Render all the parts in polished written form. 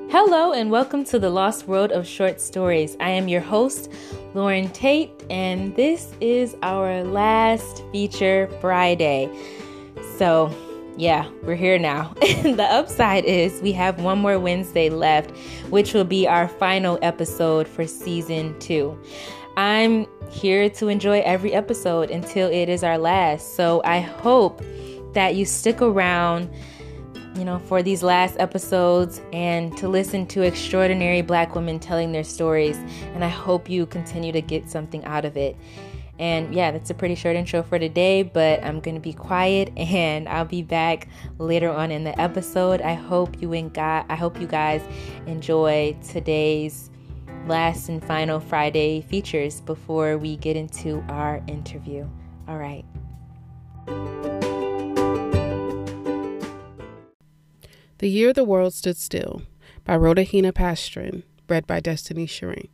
Hello and welcome to the Lost World of Short Stories. I am your host, Lauren Tate, and this is our last feature Friday. So, yeah, we're here now. The upside is we have one more Wednesday left, which will be our final episode for season 2. I'm here to enjoy every episode until it is our last. So I hope that you stick around for these last episodes and to listen to extraordinary Black women telling their stories. And I hope you continue to get something out of it. And yeah, that's a pretty short intro for today, but I'm going to be quiet and I'll be back later on in the episode. I hope you guys enjoy today's last and final Friday features before we get into our interview. All right. The Year the World Stood Still by Rhoda Hina Pastrin, read by Destiny Shireen.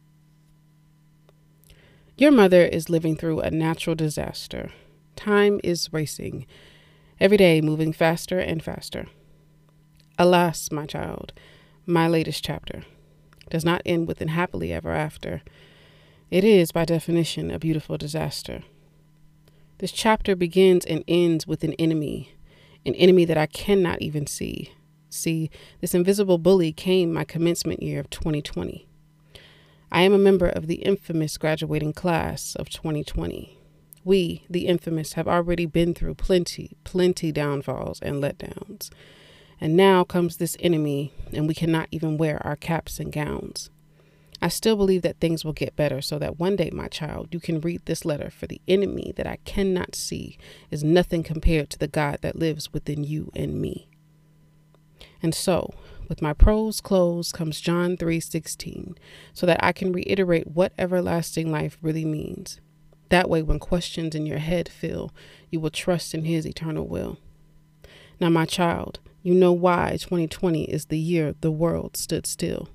Your mother is living through a natural disaster. Time is racing, every day moving faster and faster. Alas, my child, my latest chapter does not end with an happily ever after. It is, by definition, a beautiful disaster. This chapter begins and ends with an enemy that I cannot even see. See, this invisible bully came my commencement year of 2020. I am a member of the infamous graduating class of 2020. We, the infamous, have already been through plenty downfalls and letdowns. And now comes this enemy, and we cannot even wear our caps and gowns. I still believe that things will get better so that one day, my child, you can read this letter, for the enemy that I cannot see is nothing compared to the God that lives within you and me. And so, with my prose closed comes John 3:16, so that I can reiterate what everlasting life really means. That way, when questions in your head fill, you will trust in his eternal will. Now, my child, you know why 2020 is the year the world stood still.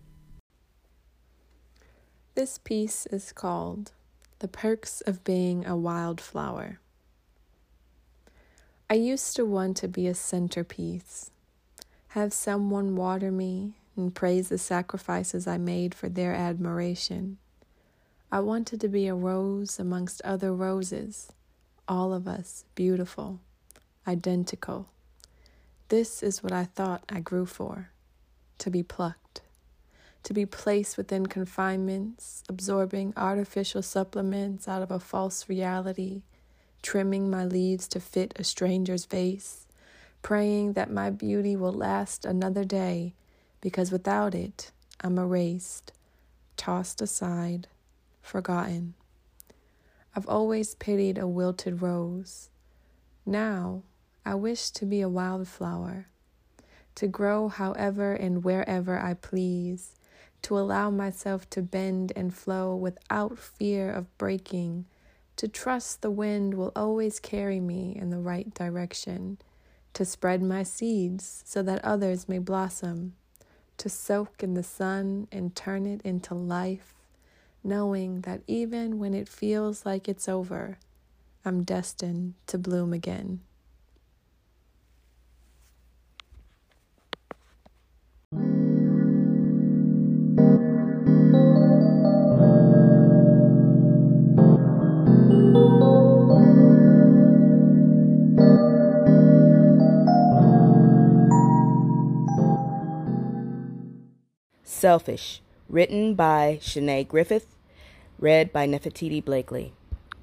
This piece is called The Perks of Being a Wildflower. I used to want to be a centerpiece. Have someone water me and praise the sacrifices I made for their admiration. I wanted to be a rose amongst other roses, all of us beautiful, identical. This is what I thought I grew for, to be plucked, to be placed within confinements, absorbing artificial supplements out of a false reality, trimming my leaves to fit a stranger's vase, praying that my beauty will last another day, because without it, I'm erased, tossed aside, forgotten. I've always pitied a wilted rose. Now, I wish to be a wildflower, to grow however and wherever I please, to allow myself to bend and flow without fear of breaking, to trust the wind will always carry me in the right direction, to spread my seeds so that others may blossom, to soak in the sun and turn it into life, knowing that even when it feels like it's over, I'm destined to bloom again. Selfish, written by Shanae Griffith, read by Nefertiti Blakely.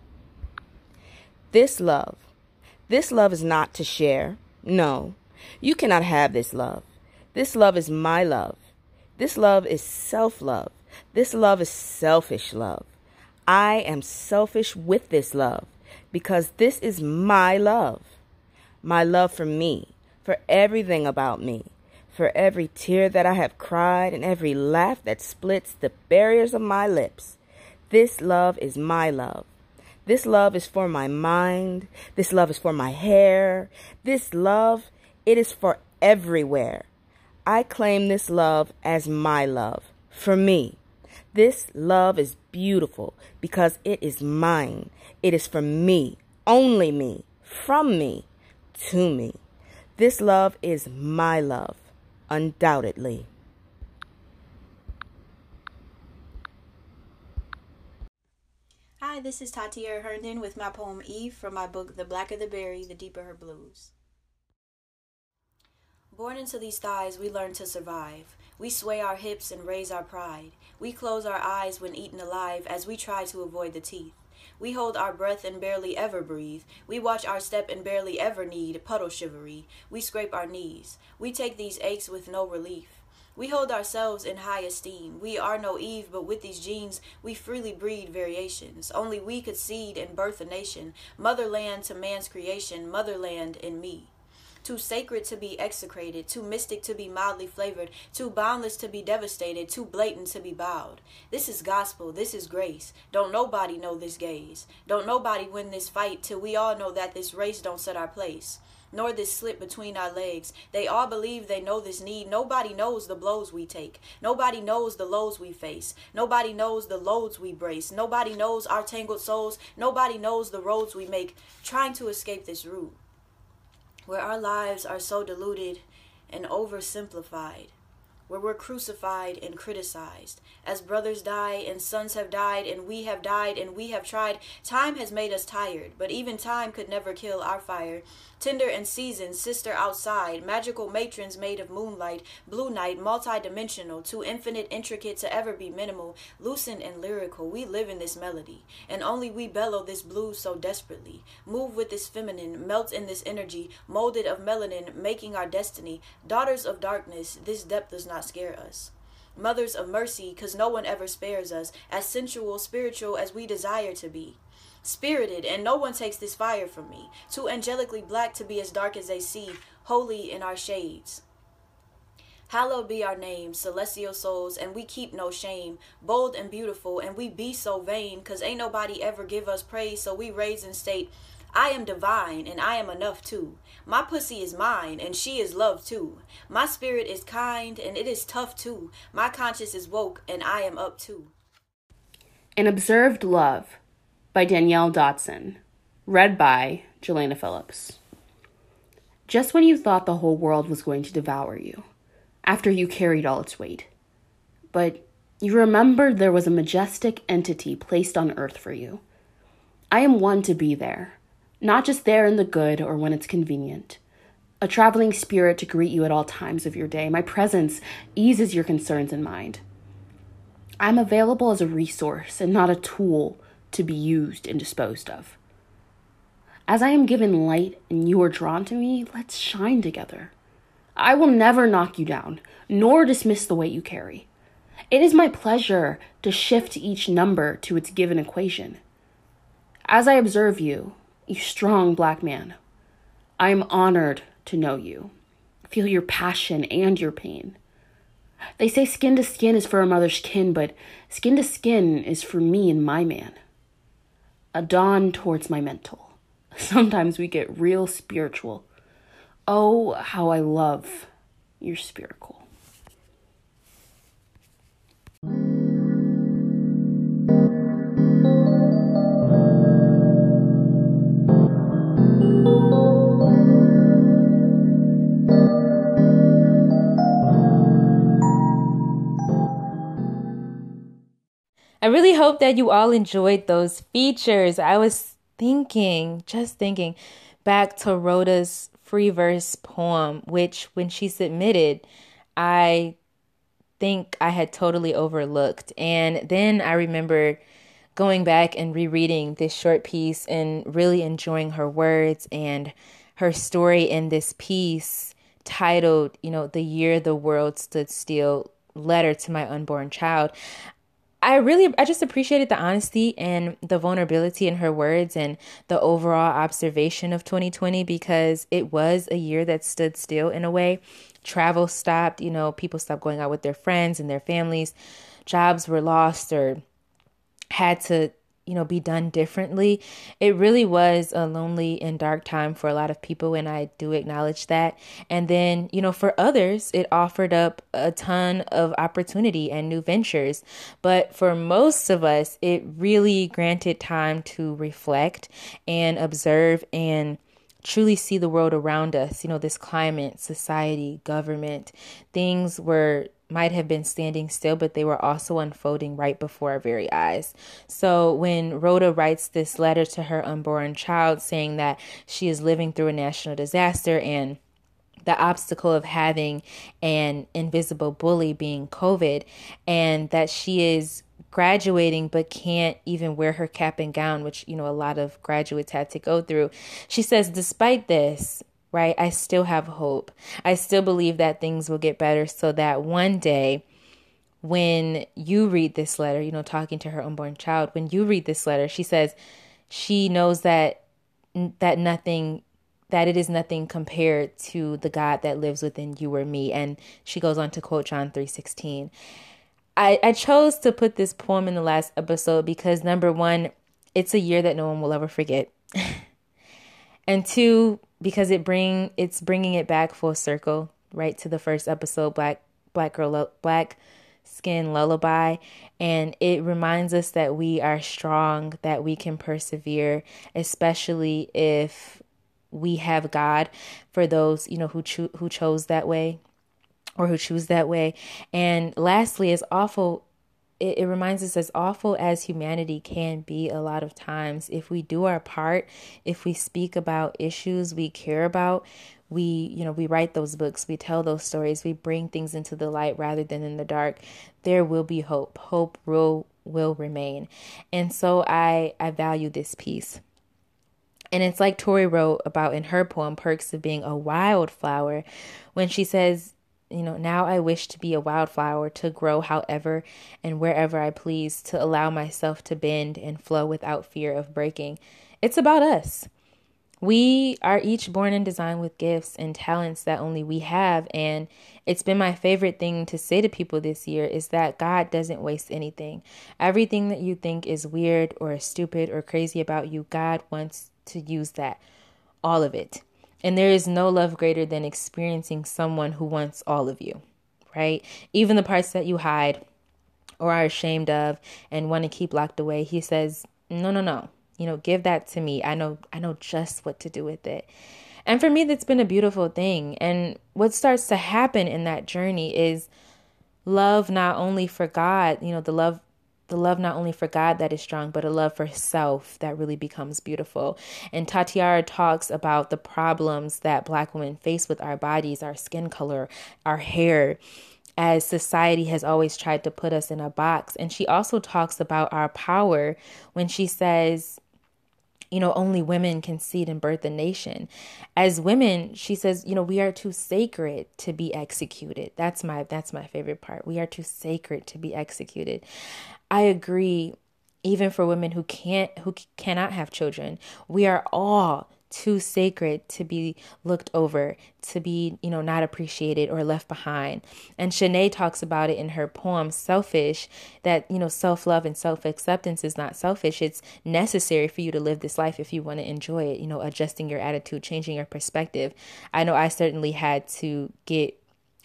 This love is not to share. No, you cannot have this love. This love is my love. This love is self-love. This love is selfish love. I am selfish with this love because this is my love. My love for me, for everything about me. For every tear that I have cried and every laugh that splits the barriers of my lips. This love is my love. This love is for my mind. This love is for my hair. This love, it is for everywhere. I claim this love as my love, for me. This love is beautiful because it is mine. It is for me, only me, from me, to me. This love is my love, undoubtedly. Hi, this is Tatia Herndon with my poem Eve from my book The Blacker the Berry, The Deeper Her Blues. Born into these thighs, we learn to survive. We sway our hips and raise our pride. We close our eyes when eaten alive as we try to avoid the teeth. We hold our breath and barely ever breathe. We watch our step and barely ever need puddle chivalry. We scrape our knees. We take these aches with no relief. We hold ourselves in high esteem. We are no Eve, but with these genes, we freely breed variations. Only we could seed and birth a nation, motherland to man's creation, motherland in me. Too sacred to be execrated, too mystic to be mildly flavored, too boundless to be devastated, too blatant to be bowed. This is gospel, this is grace. Don't nobody know this gaze. Don't nobody win this fight till we all know that this race don't set our place, nor this slip between our legs. They all believe they know this need. Nobody knows the blows we take. Nobody knows the lows we face. Nobody knows the loads we brace. Nobody knows our tangled souls. Nobody knows the roads we make, trying to escape this route, where our lives are so diluted and oversimplified, where we're crucified and criticized. As brothers die and sons have died and we have died and we have tried, time has made us tired, but even time could never kill our fire. Tender and seasoned, sister outside, magical matrons made of moonlight, blue night, multi-dimensional, too infinite, intricate to ever be minimal, lucid and lyrical. We live in this melody, and only we bellow this blues so desperately. Move with this feminine, melt in this energy, molded of melanin, making our destiny. Daughters of darkness, this depth does not scare us. Mothers of mercy, 'cause no one ever spares us, as sensual, spiritual as we desire to be. Spirited, and no one takes this fire from me. Too angelically black to be as dark as they see, holy in our shades. Hallowed be our name, celestial souls, and we keep no shame. Bold and beautiful, and we be so vain, 'cause ain't nobody ever give us praise, so we raise and state, I am divine, and I am enough too. My pussy is mine, and she is loved too. My spirit is kind, and it is tough too. My conscience is woke, and I am up too. An Observed Love by Danielle Dotson. Read by Jelena Phillips. Just when you thought the whole world was going to devour you, after you carried all its weight, but you remembered there was a majestic entity placed on earth for you. I am one to be there, not just there in the good or when it's convenient. A traveling spirit to greet you at all times of your day. My presence eases your concerns in mind. I'm available as a resource and not a tool to be used and disposed of. As I am given light and you are drawn to me, let's shine together. I will never knock you down, nor dismiss the weight you carry. It is my pleasure to shift each number to its given equation. As I observe you, you strong black man, I am honored to know you, feel your passion and your pain. They say skin to skin is for a mother's kin, but skin to skin is for me and my man. A dawn towards my mental. Sometimes we get real spiritual. Oh, how I love your spiritual. I really hope that you all enjoyed those features. I was just thinking back to Rhoda's free verse poem, which when she submitted, I think I had totally overlooked. And then I remembered going back and rereading this short piece and really enjoying her words and her story in this piece titled, The Year the World Stood Still, Letter to My Unborn Child. I just appreciated the honesty and the vulnerability in her words and the overall observation of 2020, because it was a year that stood still in a way. Travel stopped, people stopped going out with their friends and their families. Jobs were lost or had to, be done differently. It really was a lonely and dark time for a lot of people, and I do acknowledge that. And then, for others, it offered up a ton of opportunity and new ventures. But for most of us, it really granted time to reflect and observe and truly see the world around us. This climate, society, government, things were might have been standing still, but they were also unfolding right before our very eyes. So when Rhoda writes this letter to her unborn child saying that she is living through a national disaster and the obstacle of having an invisible bully being COVID, and that she is graduating but can't even wear her cap and gown, which, a lot of graduates had to go through. She says, despite this, right, I still have hope. I still believe that things will get better so that one day when you read this letter, talking to her unborn child, when you read this letter, she says she knows that it is nothing compared to the God that lives within you or me. And she goes on to quote John 3:16. I chose to put this poem in the last episode because, number one, it's a year that no one will ever forget. And two, because it's bringing it back full circle, right, to the first episode, Black Skin Lullaby. And it reminds us that we are strong, that we can persevere, especially if we have God, for those, who chose that way or who choose that way. And lastly, as awful, it reminds us, as awful as humanity can be a lot of times, if we do our part, if we speak about issues we care about, we write those books, we tell those stories, we bring things into the light rather than in the dark, there will be hope. Hope will remain. And so I value this piece. And it's like Tori wrote about in her poem, Perks of Being a Wildflower, when she says, now I wish to be a wildflower, to grow however and wherever I please, to allow myself to bend and flow without fear of breaking. It's about us. We are each born and designed with gifts and talents that only we have. And it's been my favorite thing to say to people this year is that God doesn't waste anything. Everything that you think is weird or stupid or crazy about you, God wants to use that, all of it. And there is no love greater than experiencing someone who wants all of you, right? Even the parts that you hide or are ashamed of and want to keep locked away. He says, no. Give that to me. I know just what to do with it. And for me, that's been a beautiful thing. And what starts to happen in that journey is love, not only for God, the love not only for God that is strong, but a love for self that really becomes beautiful. And Tatiara talks about the problems that Black women face with our bodies, our skin color, our hair, as society has always tried to put us in a box. And she also talks about our power when she says, only women can seed and birth a nation. As women, she says, we are too sacred to be executed. That's my favorite part. We are too sacred to be executed. I agree. Even for women who cannot have children, we are all too sacred to be looked over, to be, not appreciated or left behind. And Shanae talks about it in her poem, Selfish, that, self-love and self-acceptance is not selfish. It's necessary for you to live this life if you want to enjoy it, adjusting your attitude, changing your perspective. I know I certainly had to do it,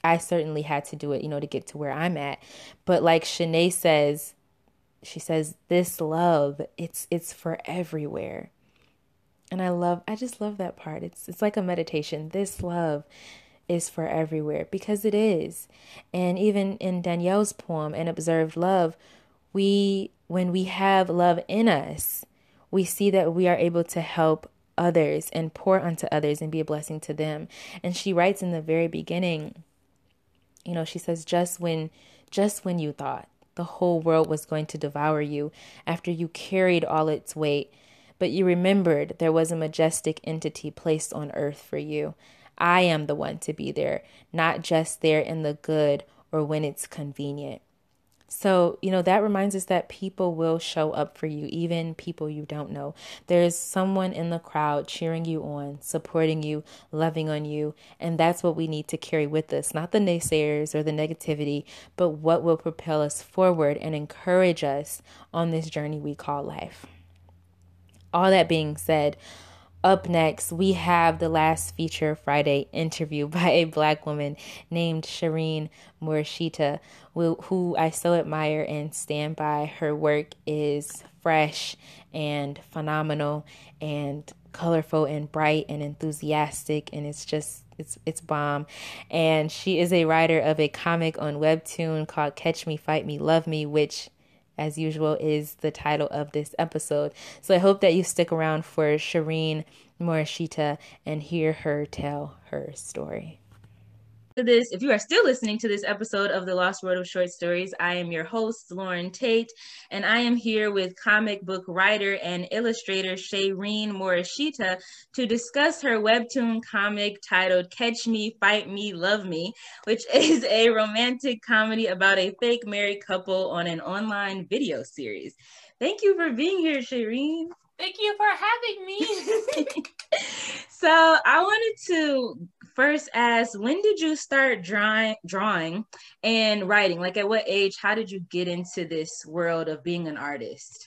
to get to where I'm at. But like Shanae says, she says, this love, it's for everywhere. And I just love that part. It's like a meditation. This love is for everywhere, because it is. And even in Danielle's poem, An Observed Love, when we have love in us, we see that we are able to help others and pour unto others and be a blessing to them. And she writes in the very beginning, she says, just when you thought the whole world was going to devour you, after you carried all its weight, but you remembered there was a majestic entity placed on earth for you. I am the one to be there, not just there in the good or when it's convenient. So, that reminds us that people will show up for you, even people you don't know. There's someone in the crowd cheering you on, supporting you, loving on you. And that's what we need to carry with us, not the naysayers or the negativity, but what will propel us forward and encourage us on this journey we call life. All that being said, up next, we have the last Feature Friday interview by a Black woman named Shireen Morishita, who I so admire and stand by. Her work is fresh and phenomenal and colorful and bright and enthusiastic, and it's just It's bomb. And she is a writer of a comic on Webtoon called Catch Me, Fight Me, Love Me, which, as usual, is the title of this episode. So I hope that you stick around for Shireen Morishita and hear her tell her story. If you are still listening to this episode of The Lost World of Short Stories, I am your host, Lauren Tate, and I am here with comic book writer and illustrator Shireen Morishita to discuss her webtoon comic titled Catch Me, Fight Me, Love Me, which is a romantic comedy about a fake married couple on an online video series. Thank you for being here, Shireen. Thank you for having me. So I wanted to first ask, when did you start drawing and writing? Like, at what age? How did you get into this world of being an artist?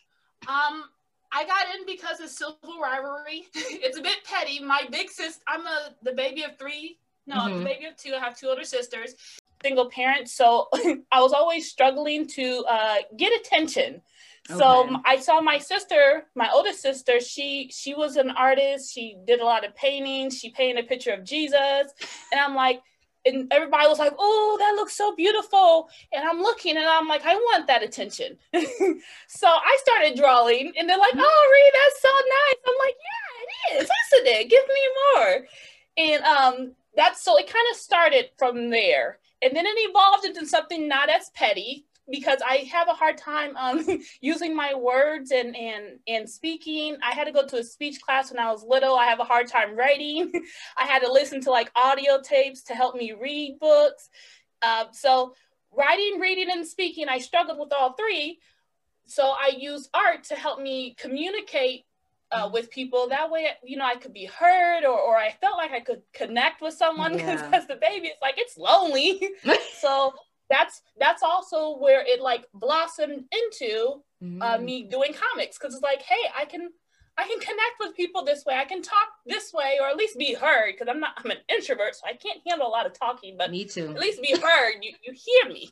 I got in because of civil rivalry. It's a bit petty. My big sister, I'm the baby of three. No, I'm the baby of two. I have two older sisters. Single parent, so I was always struggling to get attention. So I saw my sister, my oldest sister, she was an artist. She did a lot of painting. She painted a picture of Jesus. And I'm like, and everybody was like, oh, that looks so beautiful. And I'm looking and I'm like, I want that attention. So I started drawing and they're like, oh, Reed, that's so nice. I'm like, yeah, it is, isn't it? Give me more. And so it kind of started from there. And then it evolved into something not as petty, because I have a hard time using my words and speaking. I had to go to a speech class when I was little. I have a hard time writing. I had to listen to like audio tapes to help me read books. So writing, reading, and speaking, I struggled with all three. So I used art to help me communicate with people. That way, you know, I could be heard, or I felt like I could connect with someone, because as the baby, it's like, it's lonely. So that's also where it like blossomed into me doing comics, because it's like, hey, I can connect with people this way. I can talk this way, or at least be heard, because I'm an introvert, so I can't handle a lot of talking, but me too. At least be heard. You hear me.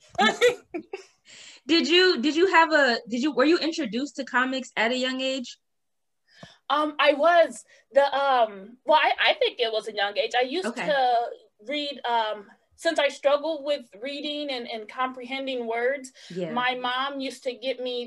Were you introduced to comics at a young age? I was I think it was a young age. I used to read since I struggled with reading and comprehending words. My mom used to get me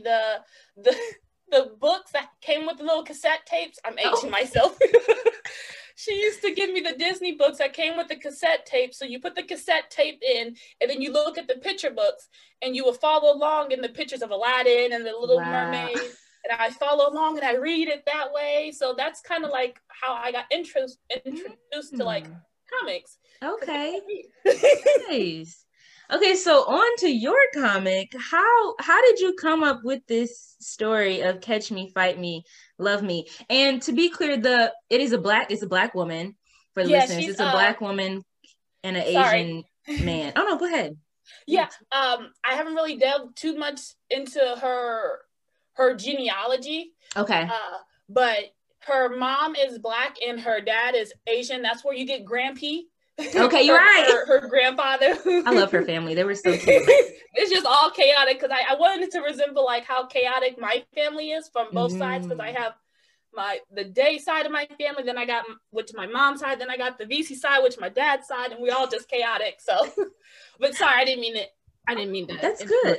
the books that came with the little cassette tapes. I'm aging myself. She used to give me the Disney books that came with the cassette tape. So you put the cassette tape in, and then you look at the picture books, and you will follow along in the pictures of Aladdin and the Little Mermaid. And I follow along and I read it that way. So that's kind of like how I got introduced to like comics. Okay. Nice. Okay, so on to your comic. How did you come up with this story of Catch Me, Fight Me, Love Me? And to be clear, it's a black woman for the listeners. It's a black woman and an Asian man. Oh no, go ahead. Yeah. I haven't really delved too much into her genealogy. Okay. But her mom is black and her dad is Asian. That's where you get Grampy. Okay, you're right. Her grandfather. I love her family. They were so cute. It's just all chaotic, because I wanted to resemble like how chaotic my family is from both sides, because I have the Day side of my family, then I got which my mom's side, then I got the VC side, which my dad's side, and we all just chaotic. So, but sorry, I didn't mean it. I didn't mean that. That's good.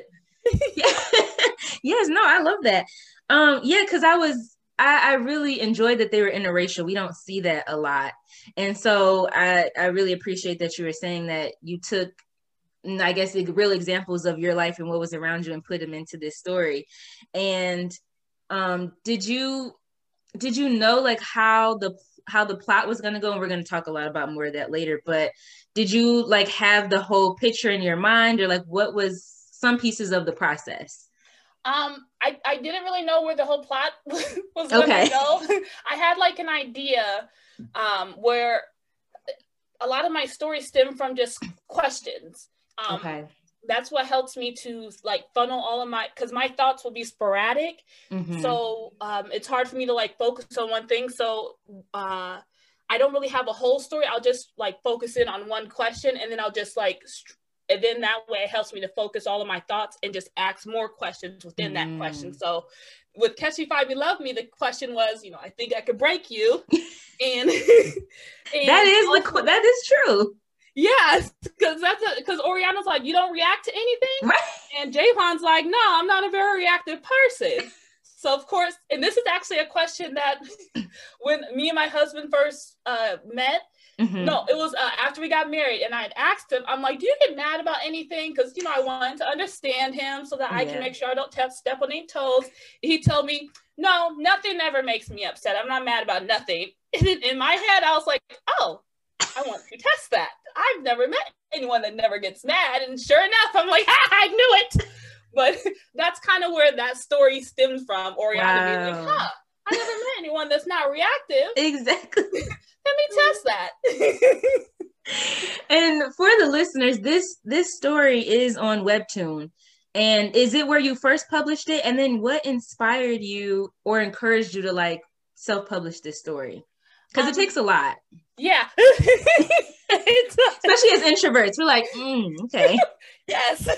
Yes, no, I love that. Because I really enjoyed that they were interracial. We don't see that a lot. And so I really appreciate that you were saying that you took, I guess, the real examples of your life and what was around you and put them into this story. And did you know like how the plot was going to go? And we're going to talk a lot about more of that later, but did you like have the whole picture in your mind, or like what was some pieces of the process? I didn't really know where the whole plot was going to go. I had like an idea where a lot of my stories stem from just questions. That's what helps me to like funnel all of because my thoughts will be sporadic. So it's hard for me to like focus on one thing. So I don't really have a whole story. I'll just like focus in on one question, and then I'll just like and then that way it helps me to focus all of my thoughts and just ask more questions within that question. So with Catch Me If You Love Me, the question was, I think I could break you. And, that is true. Yes, because Oriana's like, you don't react to anything? Right. And Jaehoon's like, no, I'm not a very reactive person. So of course, and this is actually a question that when me and my husband first met, no, it was after we got married, and I had asked him, I'm like, do you get mad about anything? Because, I wanted to understand him so that I can make sure I don't step on any toes. He told me, no, nothing ever makes me upset. I'm not mad about nothing. And in my head, I was like, oh, I want to test that. I've never met anyone that never gets mad. And sure enough, I'm like, I knew it. But that's kind of where that story stems from. Oriana being like, I never met anyone that's not reactive. Exactly. Let me test that. And for the listeners, this story is on Webtoon. And is it where you first published it? And then what inspired you or encouraged you to like self-publish this story? Because it takes a lot. Yeah. Especially as introverts. We're like, okay. Yes.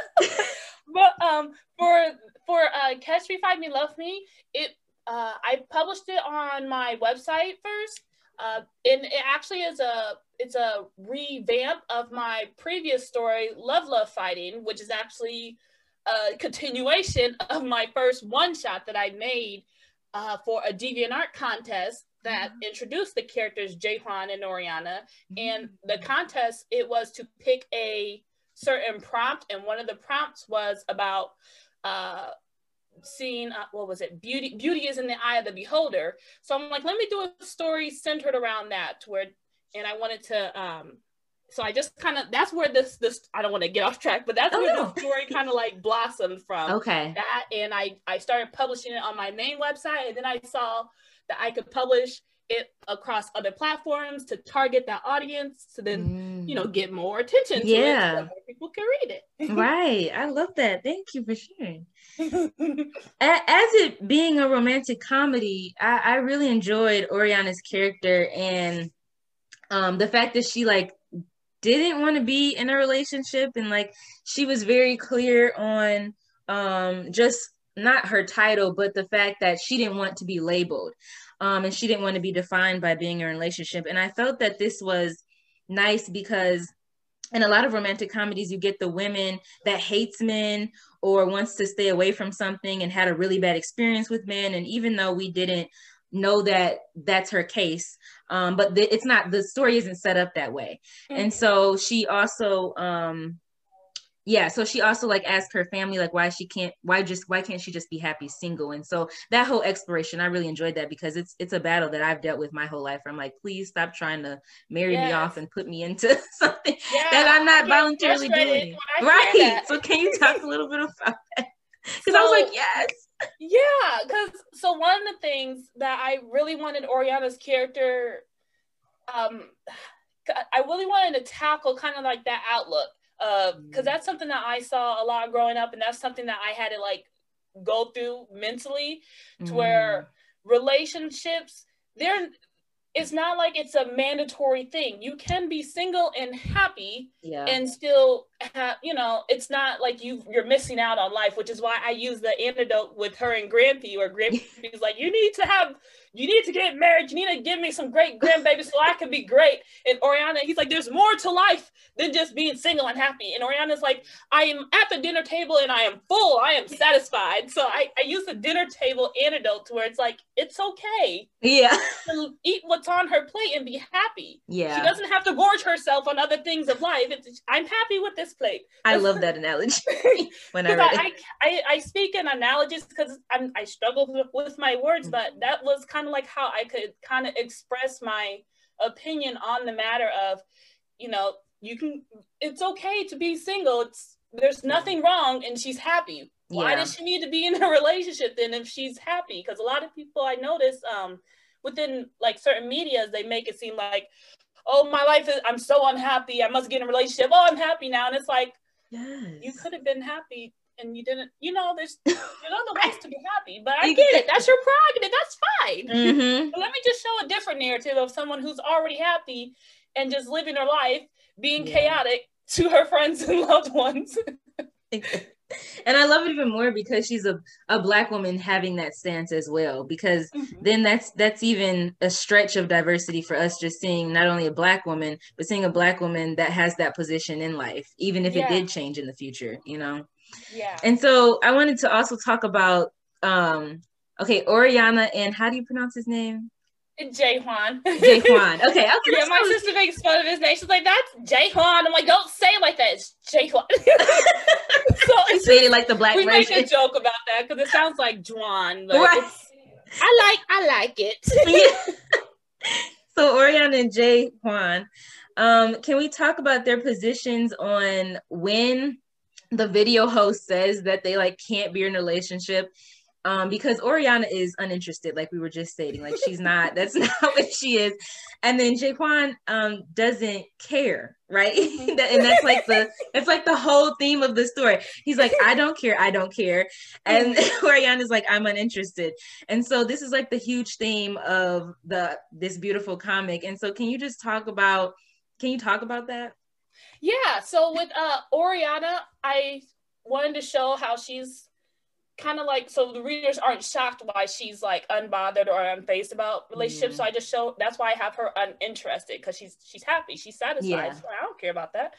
But for Catch Me If You Love Me, I published it on my website first. And it actually is it's a revamp of my previous story, Love Fighting, which is actually a continuation of my first one-shot that I made for a DeviantArt contest that introduced the characters Jaehoon and Oriana. And the contest, it was to pick a certain prompt, and one of the prompts was about seeing what was it, beauty is in the eye of the beholder. So I'm like, let me do a story centered around that, and I wanted to so I just kind of, that's where this I don't want to get off track, but that's where the story kind of like blossomed from. Okay. That, and I started publishing it on my main website, and then I saw that I could publish it across other platforms to target that audience, to then get more attention to it, so that more people can read it. Right. I love that. Thank you for sharing. As it being a romantic comedy, I really enjoyed Oriana's character, and the fact that she like didn't want to be in a relationship, and like she was very clear on just not her title, but the fact that she didn't want to be labeled. And she didn't want to be defined by being in a relationship. And I felt that this was nice because in a lot of romantic comedies, you get the women that hates men or wants to stay away from something and had a really bad experience with men. And even though we didn't know that that's her case, but it's not, the story isn't set up that way. And so she also, so she also like asked her family like why can't she just be happy single? And so that whole exploration, I really enjoyed that, because it's a battle that I've dealt with my whole life. I'm like, please stop trying to marry me off and put me into something that I'm not voluntarily doing. Right. So can you talk a little bit about that? Because I was like, yes. Yeah, because so one of the things that I really wanted Oriana's character, I really wanted to tackle kind of like that outlook. Because that's something that I saw a lot growing up, and that's something that I had to like go through mentally, to where relationships, it's not like it's a mandatory thing. You can be single and happy and still have, it's not like you're missing out on life, which is why I use the antidote with her and Grampy, where Grampy's like, you need to get married. You need to give me some great grandbabies so I can be great. And Oriana, he's like, there's more to life than just being single and happy. And Oriana's like, I am at the dinner table and I am full. I am satisfied. So I use the dinner table antidote to where it's like, it's okay. Yeah. To eat what's on her plate and be happy. Yeah. She doesn't have to gorge herself on other things of life. I'm happy with this plate. I love that analogy. When I speak in analogies because I struggle with my words, but that was kind of like how I could kind of express my opinion on the matter of, it's okay to be single. There's nothing wrong, and she's happy. Why does she need to be in a relationship then if she's happy? Because a lot of people I notice within like certain medias, they make it seem like, oh, my life is, I'm so unhappy, I must get in a relationship. Oh, I'm happy now. And it's like, you could have been happy and you didn't, there's other ways to be happy, but I get it. That's your prerogative. That's fine. But let me just show a different narrative of someone who's already happy and just living her life, being chaotic to her friends and loved ones. And I love it even more because she's a Black woman having that stance as well, because then that's even a stretch of diversity for us, just seeing not only a Black woman, but seeing a Black woman that has that position in life, even if it did change in the future, you know? Yeah. And so I wanted to also talk about, Oriana, and how do you pronounce his name? Jaehoon. Jaehoon. Okay. Yeah, my sister makes fun of his name. She's like, "That's Jaehoon." I'm like, "Don't say it like that. It's Jaehoon." So I say it like the Black we version. make a joke about that because it sounds like Juan, but right. I like it. So Oriana and Jaehoon, can we talk about their positions on when the video host says that they like can't be in a relationship? Because Oriana is uninterested, like we were just stating, like she's not, that's not what she is. And then Jaehoon doesn't care, right? And that's like the whole theme of the story. He's like, I don't care. And Oriana's like, I'm uninterested. And so this is like the huge theme of this beautiful comic. And so can you talk about that? Yeah, so with Oriana, I wanted to show how she's kind of like, so the readers aren't shocked why she's like unbothered or unfazed about relationships. So I just show, that's why I have her uninterested, because she's happy, she's satisfied. Yeah. So I don't care about that.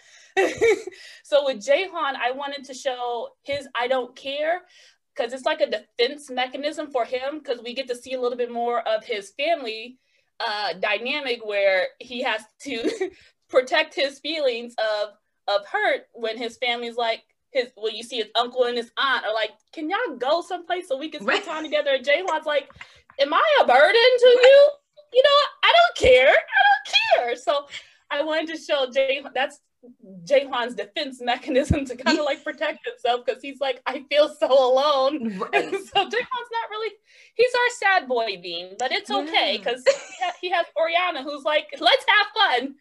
So with Jaehoon, I wanted to show his I don't care, because it's like a defense mechanism for him, because we get to see a little bit more of his family dynamic, where he has to protect his feelings of hurt when his family's like, when you see his uncle and his aunt are like, can y'all go someplace so we can spend time together? And Jaehoon's like, am I a burden to you? You know, I don't care. So I wanted to show Jaehoon, that's Jaehoon's defense mechanism to kind of like protect himself, because he's like, I feel so alone. Right. So Jaehoon's not really, he's our sad boy bean, but it's okay, because he has Oriana who's like, let's have fun.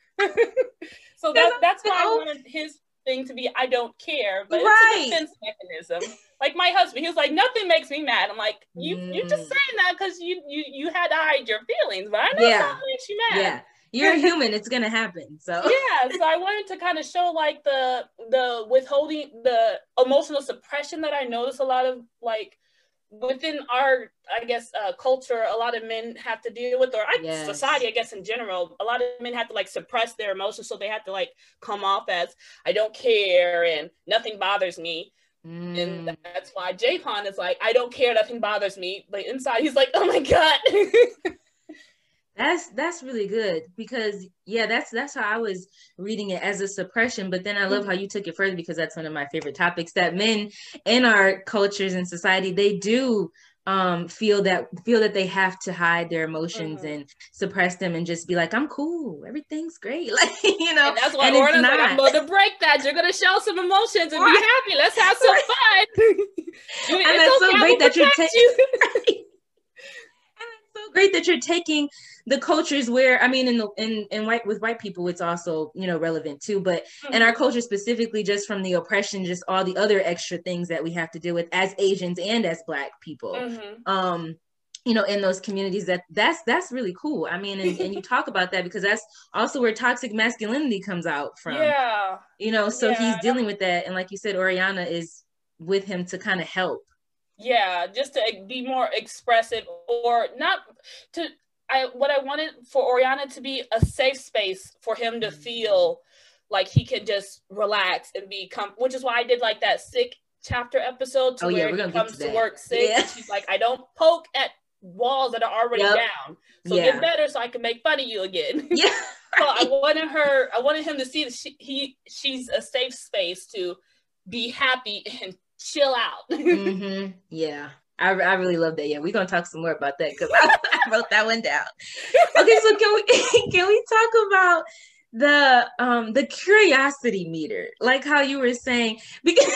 So that's why I wanted his thing to be I don't care, but it's a defense mechanism. Like my husband, he was like, nothing makes me mad. I'm like, you're just saying that because you had to hide your feelings, but I know something makes you mad. Yeah, you're a human, it's gonna happen. So so I wanted to kind of show like the withholding, the emotional suppression that I notice a lot of like within our, I guess, culture, a lot of men have to deal with, or society, I guess, in general. A lot of men have to like suppress their emotions, so they have to like come off as I don't care and nothing bothers me. And that's why Jaehoon is like, I don't care, nothing bothers me. But inside he's like, oh my God. That's really good, because that's how I was reading it, as a suppression. But then I love how you took it further, because that's one of my favorite topics, that men in our cultures and society, they do feel that they have to hide their emotions and suppress them and just be like, I'm cool, everything's great, like, you know. And that's why Orna's like, I'm going to break that. You're going to show some emotions and be happy. Let's have some fun. And that's so great that you're taking. And it's so great that you're taking the cultures where, I mean, with white people, it's also, you know, relevant too, but in our culture specifically, just from the oppression, just all the other extra things that we have to deal with as Asians and as Black people, you know, in those communities, that's really cool. I mean, and you talk about that because that's also where toxic masculinity comes out from, you know, so he's dealing with that. And like you said, Oriana is with him to kind of help. Yeah, just to be more expressive, or not to, what I wanted for Oriana to be a safe space for him to feel like he can just relax and be which is why I did like that sick chapter episode to where he comes to work sick. And she's like, I don't poke at walls that are already down. So get better so I can make fun of you again. Yeah. So I wanted him to see that she's a safe space to be happy and chill out. Yeah. I really love that. Yeah, we're gonna talk some more about that, because I wrote that one down. Okay, so can we talk about the curiosity meter, like how you were saying, because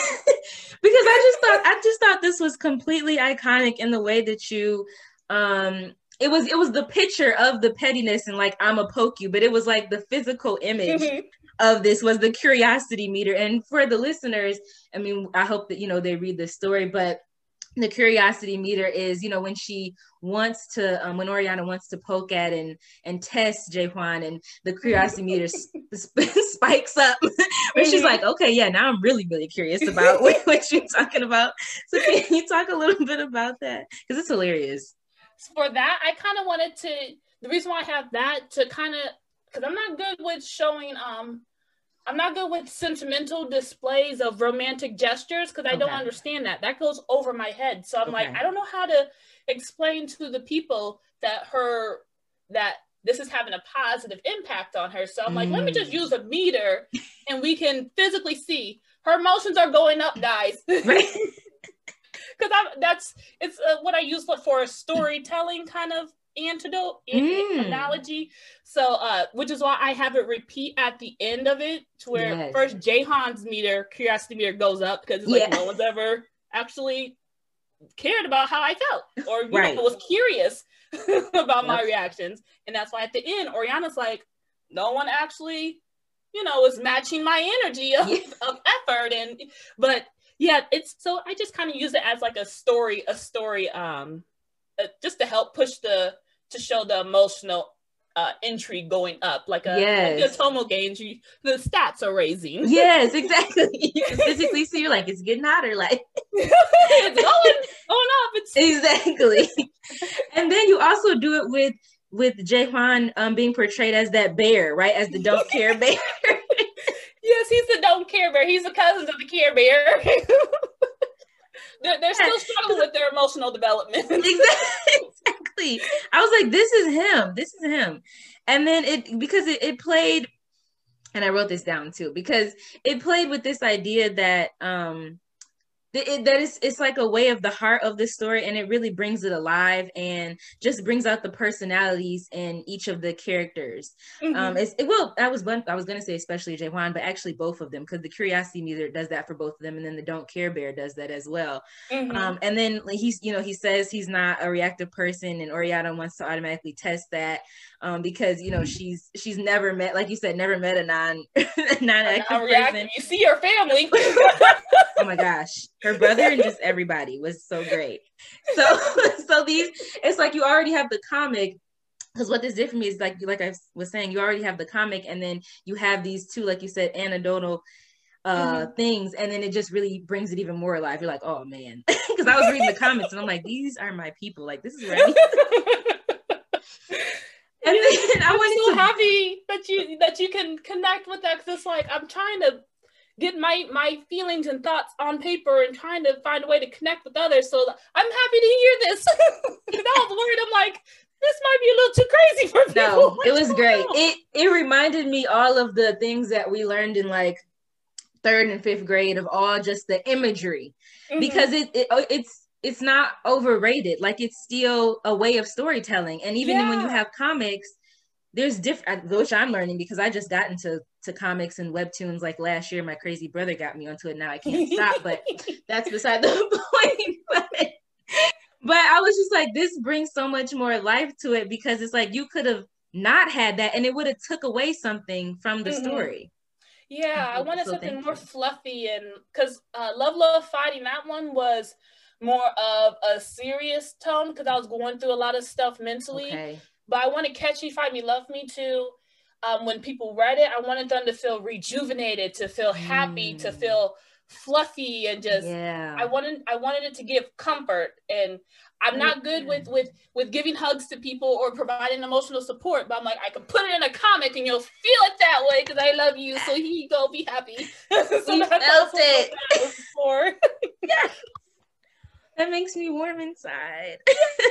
I just thought this was completely iconic in the way that you it was the picture of the pettiness and like I'ma poke you, but it was like the physical image of this was the curiosity meter. And for the listeners, I mean, I hope that, you know, they read this story, but the curiosity meter is, you know, when she wants to, when Oriana wants to poke at and test Jaehoon, and the curiosity meter spikes up where she's like, okay, yeah, now I'm really, really curious about what you're talking about. So can you talk a little bit about that? Because it's hilarious. For that, I kind of wanted to, the reason why I have that to kind of, because I'm not good with showing, I'm not good with sentimental displays of romantic gestures because I don't understand that. That goes over my head. So I'm like, I don't know how to explain to the people that this is having a positive impact on her. So I'm like, let me just use a meter and we can physically see her emotions are going up, guys. Right. Because it's what I use for a storytelling kind of analogy. So which is why I have it repeat at the end of it to where first Jahan's curiosity meter goes up because it's like no one's ever actually cared about how I felt or you know, was curious about my reactions. And that's why at the end Oriana's like, no one actually, you know, is matching my energy of effort. And but yeah, it's so I just kind of use it as like a story just to help push to show the emotional intrigue going up, like a Tomo games, the stats are raising. Yes, exactly. You can physically see you're like, it's getting hotter, like it's going up. It's exactly. And then you also do it with Jahan being portrayed as that bear, right? As the don't care bear. Yes, he's the don't care bear. He's the cousin of the care bear. They're still struggling with their emotional development. Exactly. I was like, this is him. And then because it played, and I wrote this down too, because it played with this idea that it's like a way of the heart of the story, and it really brings it alive and just brings out the personalities in each of the characters. I was gonna say especially Jahan, but actually both of them, because the curiosity meter does that for both of them, and then the don't care bear does that as well. And then he says he's not a reactive person, and Oriana wants to automatically test that because she's never met, like you said, a non-active person. You see her family. Oh my gosh, her brother and just everybody was so great. So these, it's like you already have the comic, because what this did for me is like I was saying, you already have the comic, and then you have these two, like you said, anecdotal things, and then it just really brings it even more alive. You're like, oh man, because I was reading the comments and I'm like, these are my people. Like this is where I need. And then I'm so happy that you can connect with that, because it's like I'm trying to get my feelings and thoughts on paper and trying to find a way to connect with others. So I'm happy to hear this. Because I was worried, I'm like, this might be a little too crazy for people. No, it was great. It reminded me all of the things that we learned in like 3rd and 5th grade, of all just the imagery, because it's not overrated. Like it's still a way of storytelling. And even when you have comics, there's different, which I'm learning because I just got into comics and webtoons like last year. My crazy brother got me onto it. Now I can't stop, but that's beside the point. But I was just like, this brings so much more life to it, because it's like you could have not had that and it would have took away something from the story. Yeah, I wanted something more fluffy, and because Love Fighting, that one was more of a serious tone because I was going through a lot of stuff mentally. Okay. But I wanted Catch Me, Fight Me, Love Me too. When people read it, I wanted them to feel rejuvenated, to feel happy, to feel fluffy, and just I wanted it to give comfort. And I'm not good with giving hugs to people or providing emotional support, but I'm like, I can put it in a comic and you'll feel it that way because I love you. So here you go, be happy. So you felt it. Yes. That makes me warm inside.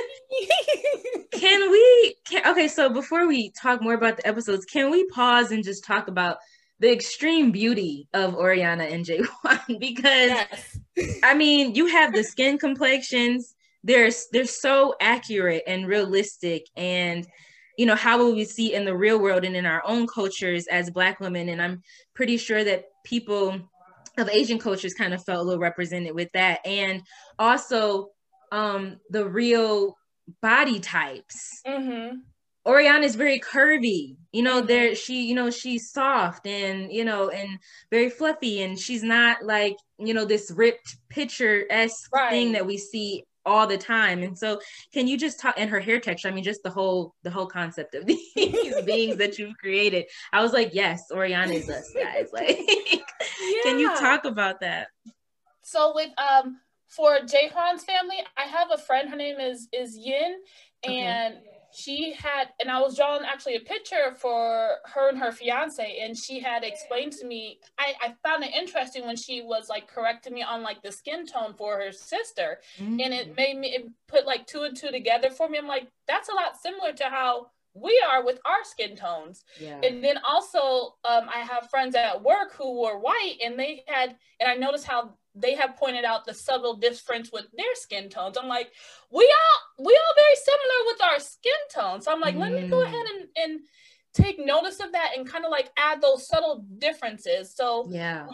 Okay, so before we talk more about the episodes, can we pause and just talk about the extreme beauty of Oriana and Jaewon? Because, I mean, you have the skin complexions. They're so accurate and realistic, and, you know, how will we see in the real world and in our own cultures as Black women. And I'm pretty sure that people of Asian cultures kind of felt a little represented with that. And also the real body types. Oriana is very curvy, you know, she's soft and, you know, and very fluffy, and she's not like, you know, this ripped picture-esque thing that we see all the time. And so can you just talk, and her hair texture, I mean, just the whole concept of these beings that you've created. I was like, yes, Oriana is us, guys. Like, can you talk about that? So with for Jaehoon's family, I have a friend, her name is Yin, and she had, and I was drawing actually a picture for her and her fiance, and she had explained to me, I found it interesting when she was like correcting me on like the skin tone for her sister, and it made me, it put like 2 and 2 together for me. I'm like, that's a lot similar to how we are with our skin tones. And then also I have friends at work who were white, and they had, and I noticed how they have pointed out the subtle difference with their skin tones. I'm like, we all very similar with our skin tones. So I'm like, let me go ahead and take notice of that and kind of like add those subtle differences. So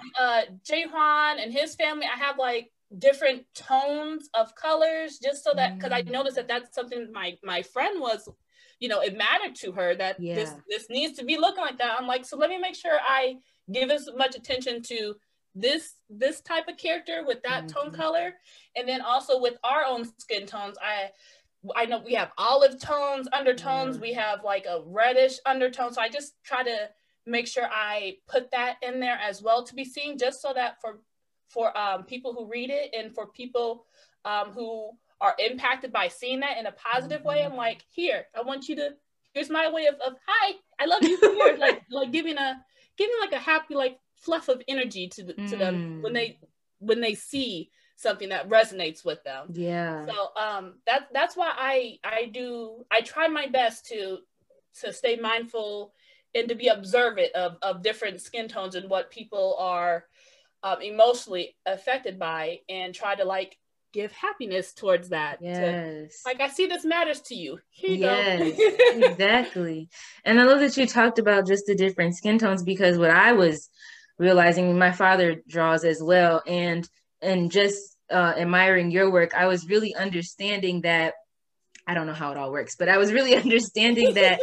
Jaehoon and his family, I have like different tones of colors, just so that, because I noticed that that's something my friend was, you know, it mattered to her that this needs to be looking like that. I'm like, so let me make sure I give as much attention to this type of character with that tone color. And then also with our own skin tones, I know we have olive tones, undertones, we have like a reddish undertone. So I just try to make sure I put that in there as well to be seen, just so that for people who read it and for people who are impacted by seeing that in a positive way, I'm like, here, I want you to, here's my way of hi, I love you, here, like giving like a happy like fluff of energy to them when they see something that resonates with them. So that's why I try my best to stay mindful and to be observant of different skin tones and what people are emotionally affected by, and try to like give happiness towards that. Like, I see this matters to you. Here you go. Exactly. And I love that you talked about just the different skin tones, because what I was realizing, my father draws as well, and just admiring your work, I was really understanding that, I don't know how it all works, but I was really understanding that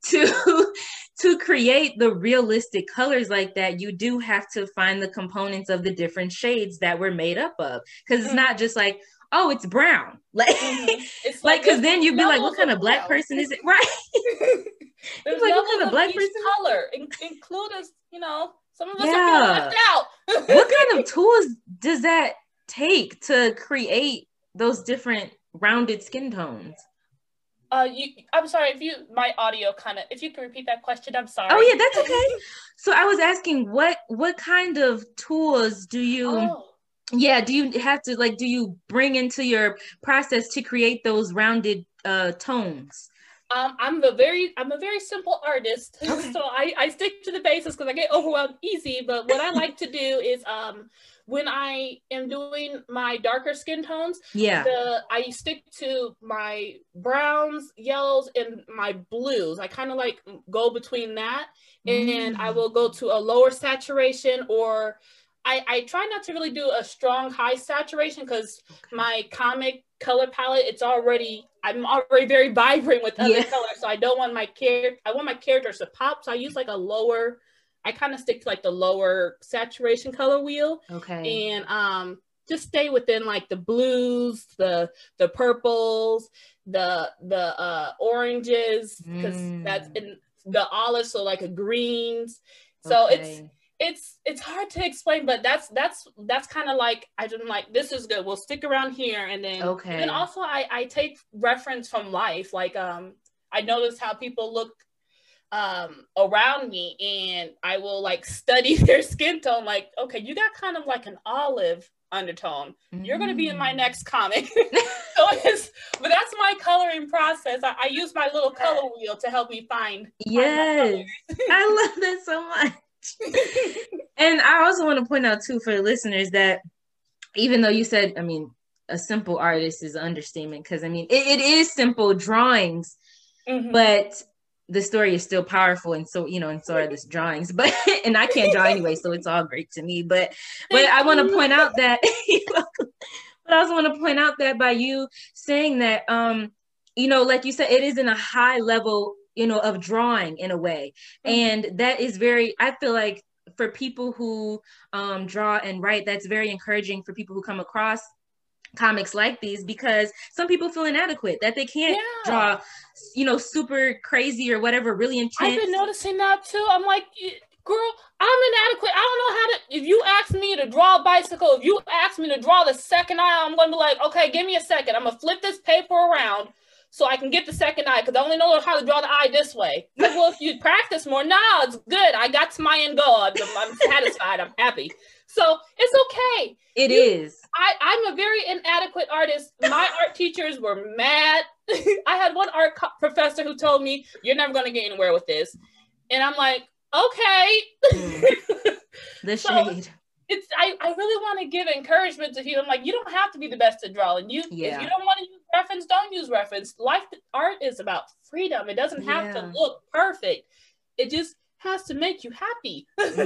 to create the realistic colors like that, you do have to find the components of the different shades that we're made up of. Because it's not just like, oh, it's brown. Like, it's like, because then you'd be like, what kind of black person is it? Right. There's like, what kind of black person? Color. Include us, you know, some of us are feeling left out. What kind of tools does that take to create those different rounded skin tones? I'm sorry if my audio if you can repeat that question, I'm sorry. Oh yeah, that's okay. So I was asking, what kind of tools do you do you have to, like, do you bring into your process to create those rounded tones? I'm a very simple artist. So I stick to the basics because I get overwhelmed easy. But what I like to do is when I am doing my darker skin tones, I stick to my browns, yellows, and my blues. I kind of like go between that, and I will go to a lower saturation, or I try not to really do a strong high saturation, because my comic color palette, I'm already very vibrant with other colors, so I don't want my characters to pop, so I use like a lower, I kind of stick to like the lower saturation color wheel, and just stay within like the blues, the purples, the oranges, because that's in the olives, so like a greens, so it's hard to explain, but that's kind of like, I'm like, this is good, we'll stick around here, and then and then also I take reference from life, like I notice how people look around me, and I will like study their skin tone, like, okay, you got kind of like an olive undertone, you're going to be in my next comic. But that's my coloring process. I use my little color wheel to help me find I love that so much. And I also want to point out too, for the listeners, that even though you said, I mean, a simple artist is an understatement, because I mean it is simple drawings, but the story is still powerful, and so, you know, and so are the drawings, but and I can't draw anyway, so it's all great to me, but I want to point out that but I also want to point out that by you saying that you know, like you said, it is in a high level, you know, of drawing in a way. And that is very, I feel like for people who draw and write, that's very encouraging for people who come across comics like these, because some people feel inadequate, that they can't draw, you know, super crazy or whatever, really intense. I've been noticing that too. I'm like, girl, I'm inadequate. I don't know how to, if you ask me to draw a bicycle, if you ask me to draw the second eye, I'm going to be like, okay, give me a second. I'm going to flip this paper around so I can get the second eye, because I only know how to draw the eye this way. Like, well, if you practice more, it's good. I got to my end goal. I'm satisfied. I'm happy. So it's okay. It is. I'm a very inadequate artist. My art teachers were mad. I had one art professor who told me, you're never going to get anywhere with this. And I'm like, okay. The so shade. I really want to give encouragement to people. I'm like, you don't have to be the best to draw. And if you don't want to use reference, don't use reference. Art is about freedom. It doesn't have to look perfect. It just has to make you happy.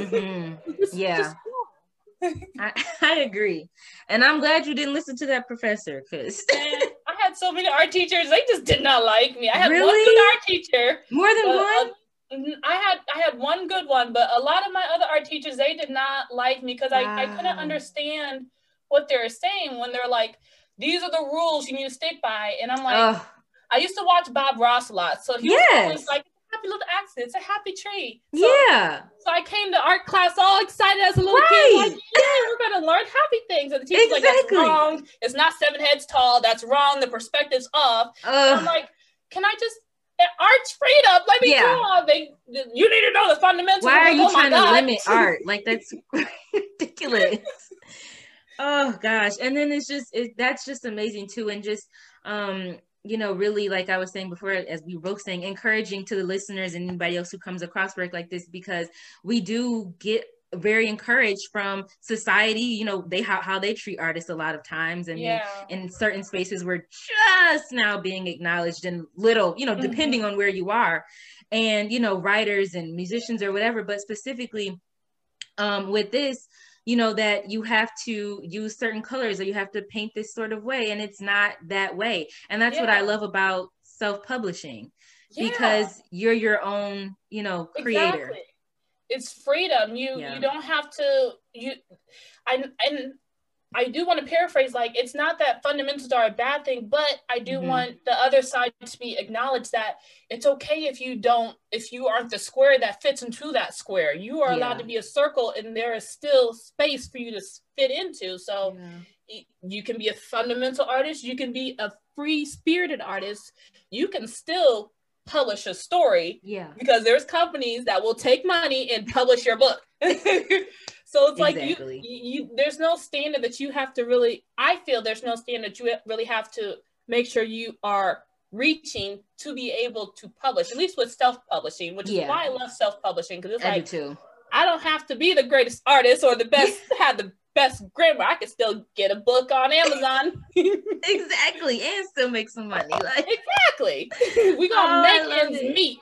I agree. And I'm glad you didn't listen to that professor, because I had so many art teachers, they just did not like me. I had one good art teacher. More than one? I had one good one, but a lot of my other art teachers, they did not like me, because I couldn't understand what they were saying when they're like, these are the rules you need to stick by. And I'm like, I used to watch Bob Ross a lot. So he was always like, happy little accident. It's a happy tree. So, so I came to art class all excited as a little kid. Like, we're going to learn happy things. And the teacher's like, that's wrong. It's not 7 heads tall. That's wrong. The perspective's off. I'm like, can I just, art's freedom. Let me draw. You need to know the fundamentals. Why are you trying to limit art? Like, that's ridiculous. Oh gosh. And then that's just amazing too. And just, you know, really, like I was saying before, as we were both saying, encouraging to the listeners and anybody else who comes across work like this, because we do get very encouraged from society, you know, how they treat artists a lot of times. And in certain spaces, we're just now being acknowledged in little, you know, depending on where you are, and, you know, writers and musicians or whatever, but specifically with this, you know, that you have to use certain colors, or you have to paint this sort of way, and it's not that way. And that's what I love about self-publishing, because you're your own, you know, creator. Exactly. It's freedom. You don't have to, I do want to paraphrase, like, it's not that fundamentals are a bad thing, but I do want the other side to be acknowledged, that it's okay if you aren't the square that fits into that square. You are allowed to be a circle, and there is still space for you to fit into. So you can be a fundamental artist. You can be a free-spirited artist. You can still publish a story, because there's companies that will take money and publish your book. So it's like you there's no standard that you have to really, I feel there's no standard you really have to make sure you are reaching to be able to publish, at least with self-publishing, which is why I love self-publishing, because it's like, I don't have to be the greatest artist or the best, have the best grammar. I can still get a book on Amazon. Exactly. And still make some money. Like, exactly. We're gonna make ends meet.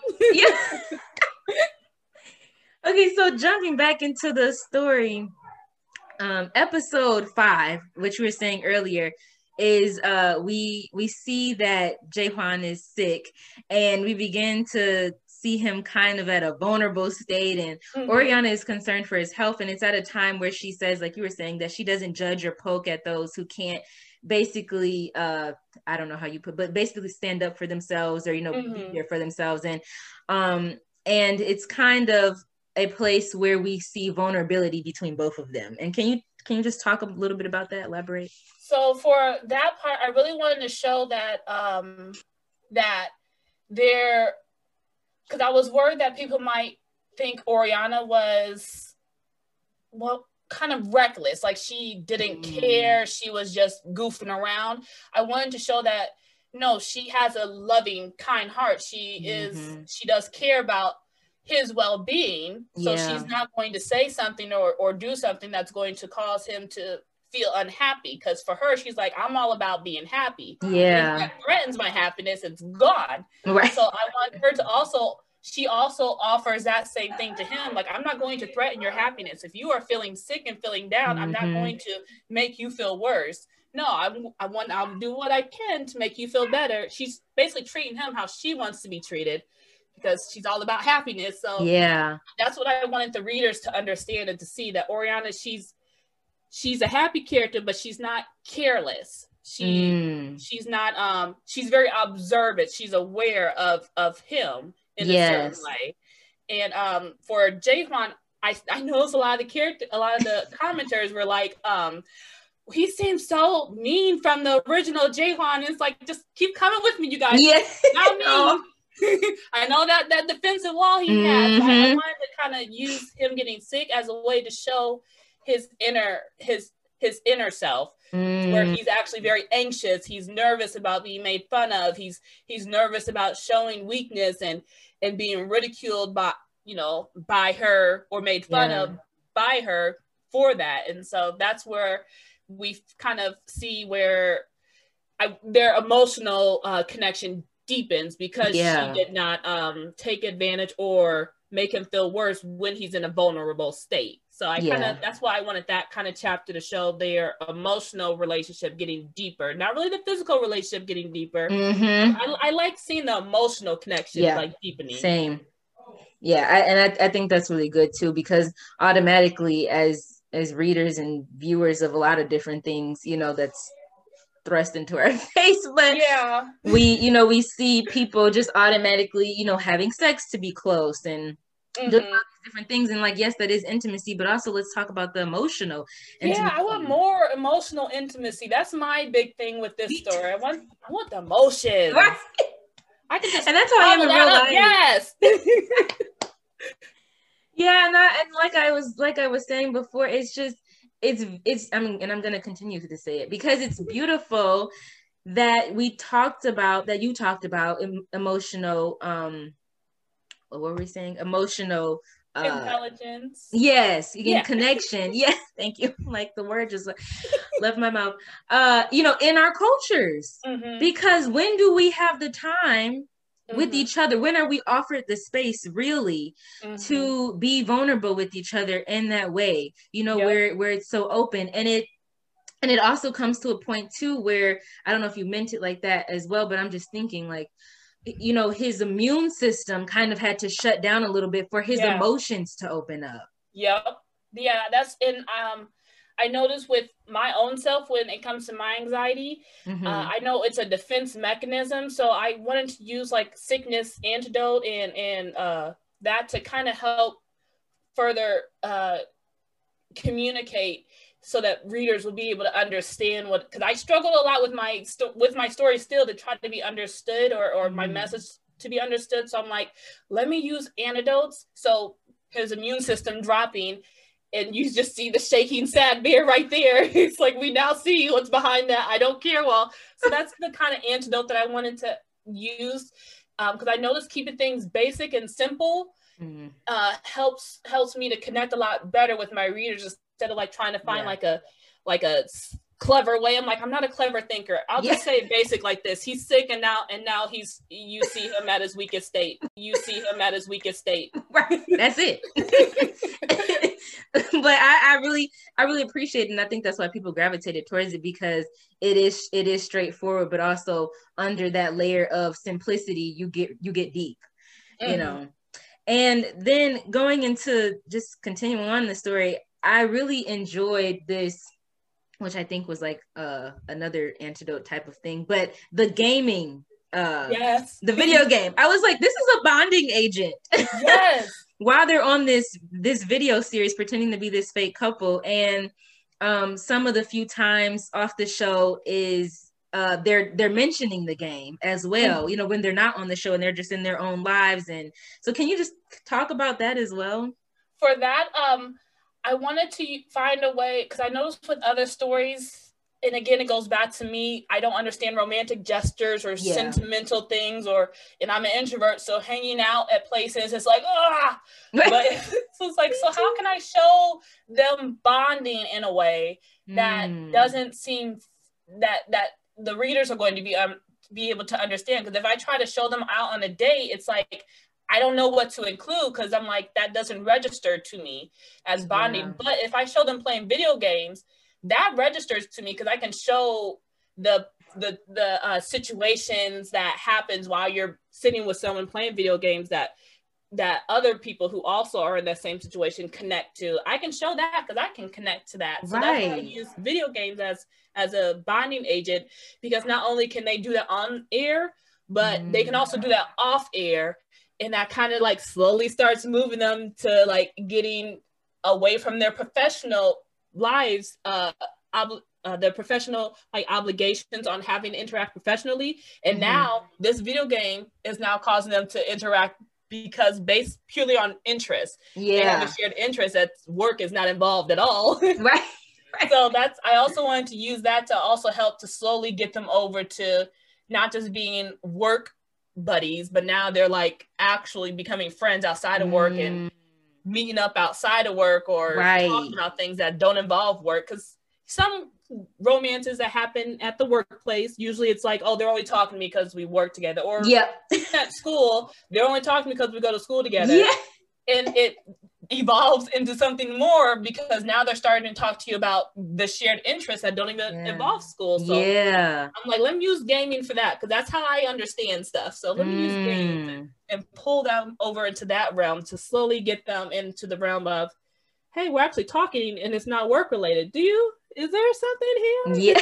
Okay, so jumping back into the story, episode 5, which we were saying earlier, is we see that Jae-hwan is sick, and we begin to see him kind of at a vulnerable state, and Oriana is concerned for his health, and it's at a time where she says, like you were saying, that she doesn't judge or poke at those who can't basically I don't know how you put, but basically stand up for themselves, or, you know, be there for themselves. And it's kind of a place where we see vulnerability between both of them. And can you just talk a little bit about that, elaborate? So for that part, I really wanted to show that that there, because I was worried that people might think Oriana was, well, kind of reckless, like she didn't care, she was just goofing around. I wanted to show that no, she has a loving, kind heart. She does care about his well-being, so she's not going to say something or do something that's going to cause him to feel unhappy, because for her, she's like, I'm all about being happy. If that threatens my happiness, it's gone. Right. So I want her to also, she also offers that same thing to him, like, I'm not going to threaten your happiness. If you are feeling sick and feeling down, I'm not going to make you feel worse. No, I'll do what I can to make you feel better. She's basically treating him how she wants to be treated, because she's all about happiness. So that's what I wanted the readers to understand and to see, that Oriana, she's a happy character, but she's not careless. She's not she's very observant. She's aware of him in a certain way. And for Jaquan, I noticed a lot of the commenters were like, he seems so mean from the original Jaquan. It's like, just keep coming with me, you guys. Not me. I know that defensive wall he has. I wanted to kind of use him getting sick as a way to show his inner self, where he's actually very anxious. He's nervous about being made fun of. He's nervous about showing weakness and being ridiculed by her, or made fun of by her for that. And so that's where we kind of see where their emotional connection deepens, because she did not take advantage or make him feel worse when he's in a vulnerable state. So that's why I wanted that kind of chapter to show their emotional relationship getting deeper, not really the physical relationship getting deeper. I like seeing the emotional connection like deepening. Same. Yeah, I think that's really good too, because automatically as readers and viewers of a lot of different things, that's thrust into our face, but we see people just automatically, having sex to be close and doing all these different things, and like, yes, that is intimacy, but also let's talk about the emotional intimacy. I want more emotional intimacy. That's my big thing with this story. I want the emotion. Right. I can just, and that's how I am in real life. Yes. And like I was saying before, it's just I mean, and I'm going to continue to say it because it's beautiful that you talked about emotional, what were we saying? Emotional intelligence. Yes, connection. Yes, thank you. Like the word just left my mouth. In our cultures, because when do we have the time with each other? When are we offered the space really to be vulnerable with each other in that way? Where it's so open, and it also comes to a point too where I don't know if you meant it like that as well, but I'm just thinking like, his immune system kind of had to shut down a little bit for his emotions to open up. Yep. Yeah, that's in I noticed with my own self when it comes to my anxiety, I know it's a defense mechanism. So I wanted to use like sickness antidote and that to kind of help further communicate, so that readers will be able to understand because I struggled a lot with my story still to try to be understood or my message to be understood. So I'm like, let me use antidotes. So his immune system dropping, and you just see the shaking sad bear right there. It's like, we now see what's behind that. I don't care. Well, so that's the kind of antidote that I wanted to use, because I noticed keeping things basic and simple helps me to connect a lot better with my readers, instead of like trying to find like a clever way. I'm like, I'm not a clever thinker. I'll just say basic like this. He's sick, and now you see him at his weakest state. Right. That's it. But I really appreciate it, and I think that's why people gravitated towards it, because it is straightforward, but also under that layer of simplicity, you get deep, And then going into just continuing on the story, I really enjoyed this, which I think was like another antidote type of thing, but the gaming, the video game. I was like, this is a bonding agent. Yes. While they're on this video series pretending to be this fake couple, and some of the few times off the show is they're mentioning the game as well, when they're not on the show and they're just in their own lives. And so can you just talk about that as well? For that, I wanted to find a way, because I noticed with other stories, and again, it goes back to me, I don't understand romantic gestures or sentimental things, and I'm an introvert, so hanging out at places, it's like, but so it's like, so how can I show them bonding in a way that doesn't seem that the readers are going to be able to understand? Because if I try to show them out on a date, it's like, I don't know what to include, because I'm like, that doesn't register to me as bonding. But if I show them playing video games, that registers to me, because I can show the situations that happens while you're sitting with someone playing video games that that other people who also are in that same situation connect to. I can show that because I can connect to that. So that's why I use video games as a bonding agent, because not only can they do that on air, but they can also do that off air. And that kind of like slowly starts moving them to like getting away from their professional lives, their professional like obligations on having to interact professionally. And now this video game is now causing them to interact because based purely on interest. They have a shared interest that work is not involved at all. Right. So I also wanted to use that to also help to slowly get them over to not just being work buddies, but now they're like actually becoming friends outside of work and meeting up outside of work or talking about things that don't involve work. Because some romances that happen at the workplace, usually it's like, oh, they're only talking to me because we work together, or at school they're only talking because we go to school together. And it evolves into something more because now they're starting to talk to you about the shared interests that don't even involve school. So I'm like, let me use gaming for that, because that's how I understand stuff. So let me use gaming and pull them over into that realm to slowly get them into the realm of, hey, we're actually talking and it's not work related. Is there something here?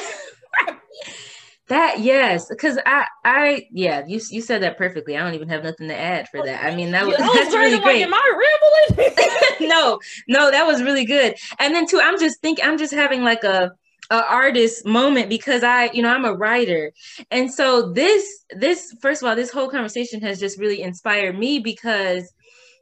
That, yes, because I you said that perfectly. I don't even have nothing to add for that. I mean, that's really great. Am I rambling? No, that was really good. And then too, I'm just having like a artist moment, because I'm a writer. And so this, first of all, this whole conversation has just really inspired me, because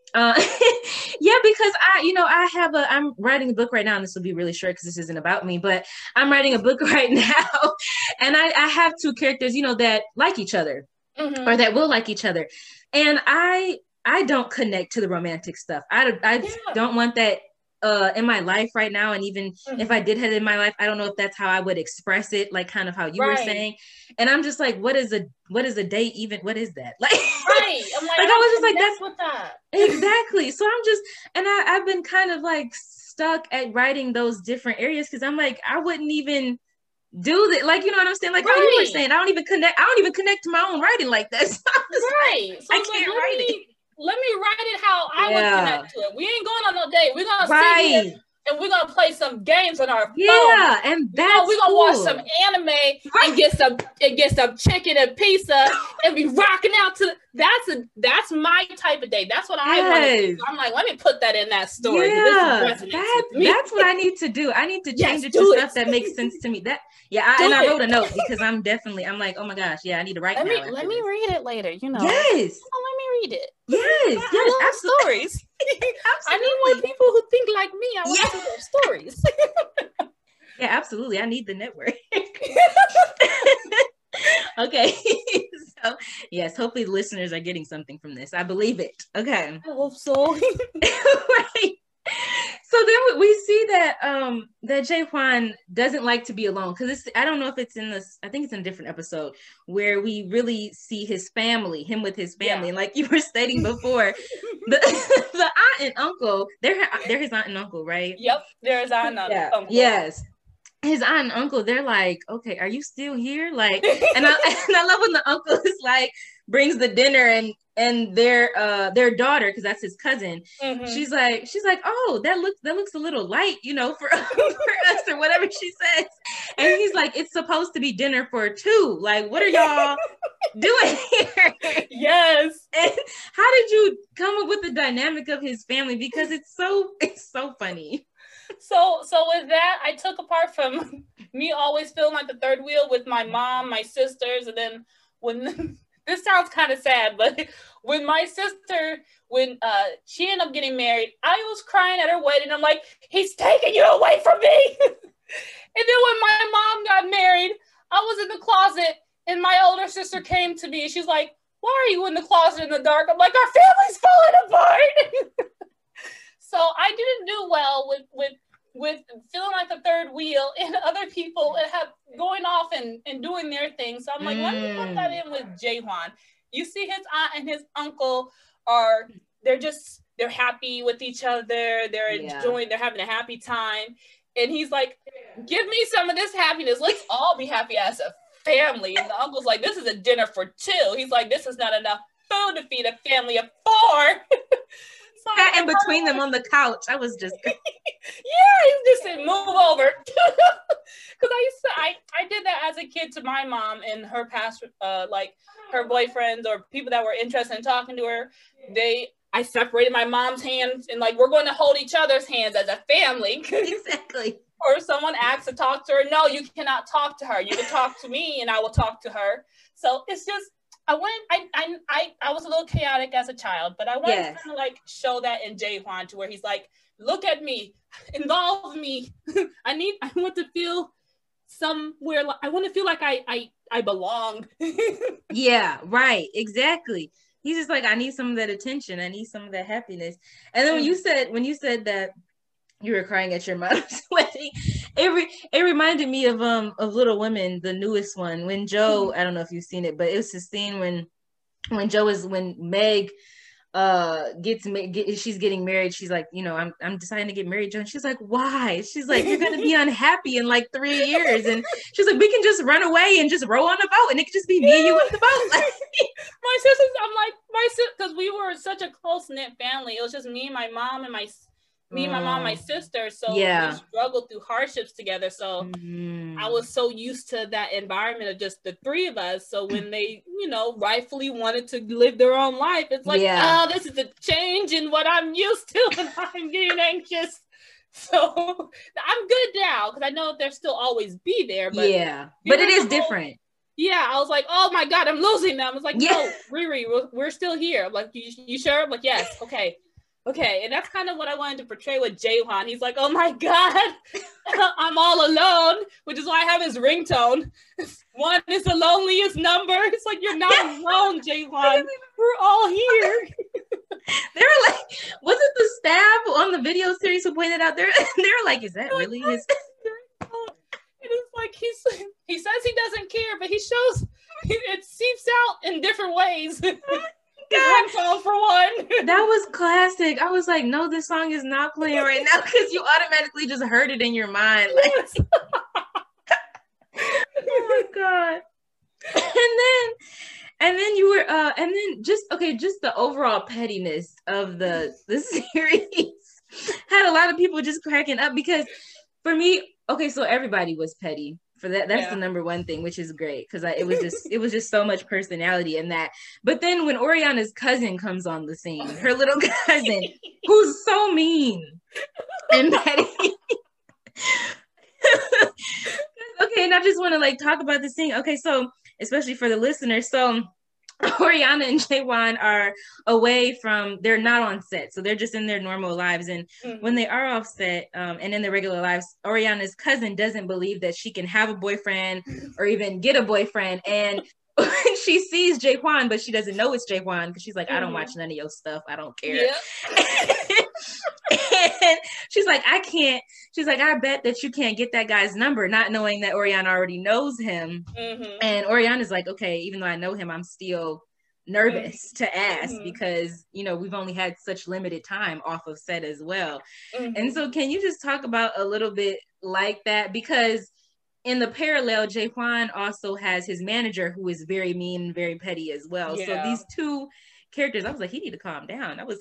because I'm writing a book right now, and this will be really short because this isn't about me, but I'm writing a book right now, and I have two characters, that like each other, or that will like each other. And I don't connect to the romantic stuff. I don't want that in my life right now. And even if I did have it in my life, I don't know if that's how I would express it, like kind of how you were saying. And I'm just like, what is a date even? What is that? Like, I'm like, I was just like, that's what that. Exactly. So I'm just, and I've been kind of like stuck at writing those different areas, because I'm like, I wouldn't even do that. Like, you know what I'm saying? Like how you were saying, I don't even connect to my own writing like that. So So I can't write it. Let me write it how I would connect to it. We ain't going on no date. We're going to sit here and we're going to play some games on our phone. Yeah, and that's we're going to watch some anime and get some chicken and pizza and be rocking out to that's my type of date. That's what I want to do. So I'm like, let me put that in that story. Yeah, that's what I need to do. I need to change it to stuff that makes sense to me. I wrote a note because I'm like, oh my gosh, I need to write. Let me read it later. Yes. Let me read it. Yes. I love stories. I need more people who think like me. I want to hear stories. Yeah, absolutely. I need the network. Okay. So yes, hopefully the listeners are getting something from this. I believe it. Okay. I hope so. Right. So then we see that that Jae-Hwan doesn't like to be alone, because I don't know if it's in this, I think it's in a different episode where we really see him with his family. And like you were stating before, the aunt and uncle, they're his aunt and uncle, right? Yep, they're his aunt and uncle. Yes. His aunt and uncle, they're like, okay, are you still here? Like, and I love when the uncle is like, brings the dinner and their daughter, because that's his cousin. She's like, oh, that looks a little light, for us, or whatever she says. And he's like, it's supposed to be dinner for two. Like, what are y'all doing here? Yes. And how did you come up with the dynamic of his family? Because it's so funny. So with that, I took apart from me always feeling like the third wheel with my mom, my sisters, and then when this sounds kind of sad, but when my sister, she ended up getting married, I was crying at her wedding. I'm like, he's taking you away from me. And then when my mom got married, I was in the closet and my older sister came to me and she's like, why are you in the closet in the dark? I'm like, our family's falling apart. So I didn't do well with feeling like the third wheel and other people that have going off and doing their thing. So I'm like, let me put that in with Jae-Hwan. You see his aunt and his uncle they're happy with each other. They're enjoying, they're having a happy time. And he's like, give me some of this happiness. Let's all be happy as a family. And the uncle's like, this is a dinner for two. He's like, this is not enough food to feed a family of four. sat in between them on the couch. I was just yeah, he just said, move over. Because I did that as a kid to my mom and her past, like her boyfriends or people that were interested in talking to her. I separated my mom's hands and like, we're going to hold each other's hands as a family. Exactly. Or someone asks to talk to her. No, you cannot talk to her. You can talk to me and I will talk to her. So it's just, I was a little chaotic as a child, but I wanted to kind of like show that in Jaehoon, to where he's like, look at me, involve me. I want to feel somewhere. I want to feel like I belong. Yeah, right. Exactly. He's just like, I need some of that attention. I need some of that happiness. And then when you said that you were crying at your mom's wedding, it reminded me of Little Women, the newest one, when Joe, I don't know if you've seen it, but it was the scene when Meg she's getting married. She's like, you know, I'm deciding to get married, Joe. And she's like, why? She's like, you're gonna be unhappy in like 3 years. And she's like, we can just run away and just row on the boat and it could just be me and you on the boat. My sisters, I'm like, because we were such a close-knit family. It was just me and my mom and my mom, my sister. So we struggled through hardships together. So I was so used to that environment of just the three of us. So when they, you know, rightfully wanted to live their own life, it's like, oh, this is a change in what I'm used to, and I'm getting anxious. So I'm good now because I know they'll still always be there. But but it is different. Yeah, I was like, oh my God, I'm losing them. I was like, no, Riri, we're still here. I'm like, you sure? I'm like, yes, okay. Okay, and that's kind of what I wanted to portray with Jaehoon. He's like, oh my God, I'm all alone, which is why I have his ringtone. 1 is the loneliest number. It's like, you're not alone, Jaehoon. We're all here. They were like, was it the stab on the video series who pointed out there? They were like, is that really his? It is like, he says he doesn't care, but he shows it seeps out in different ways. God. For one. That was classic. I was like, no, this song is not playing right now, because you automatically just heard it in your mind. Like, oh my God. And then you were and then just the overall pettiness of the series had a lot of people just cracking up, because for me, okay, so everybody was petty. For that's the number one thing, which is great, because it was just so much personality in that. But then when Oriana's cousin comes on the scene, her little cousin, who's so mean and petty. Okay, and I just want to like talk about this thing. Okay, so especially for the listeners, so Oriana and Jaehoon are away from, they're not on set, so they're just in their normal lives. And when they are off set and in their regular lives, Oriana's cousin doesn't believe that she can have a boyfriend or even get a boyfriend. And she sees Jaehoon, but she doesn't know it's Jaehoon, because she's like, I don't watch none of your stuff. I don't care. And she's like, I bet that you can't get that guy's number, not knowing that Oriana already knows him. And Oriana's like, okay, even though I know him, I'm still nervous to ask, because, you know, we've only had such limited time off of set as well. And so can you just talk about a little bit like that? Because in the parallel, Jaehoon also has his manager, who is very mean and very petty as well. So these two characters, I was like, he need to calm down. That was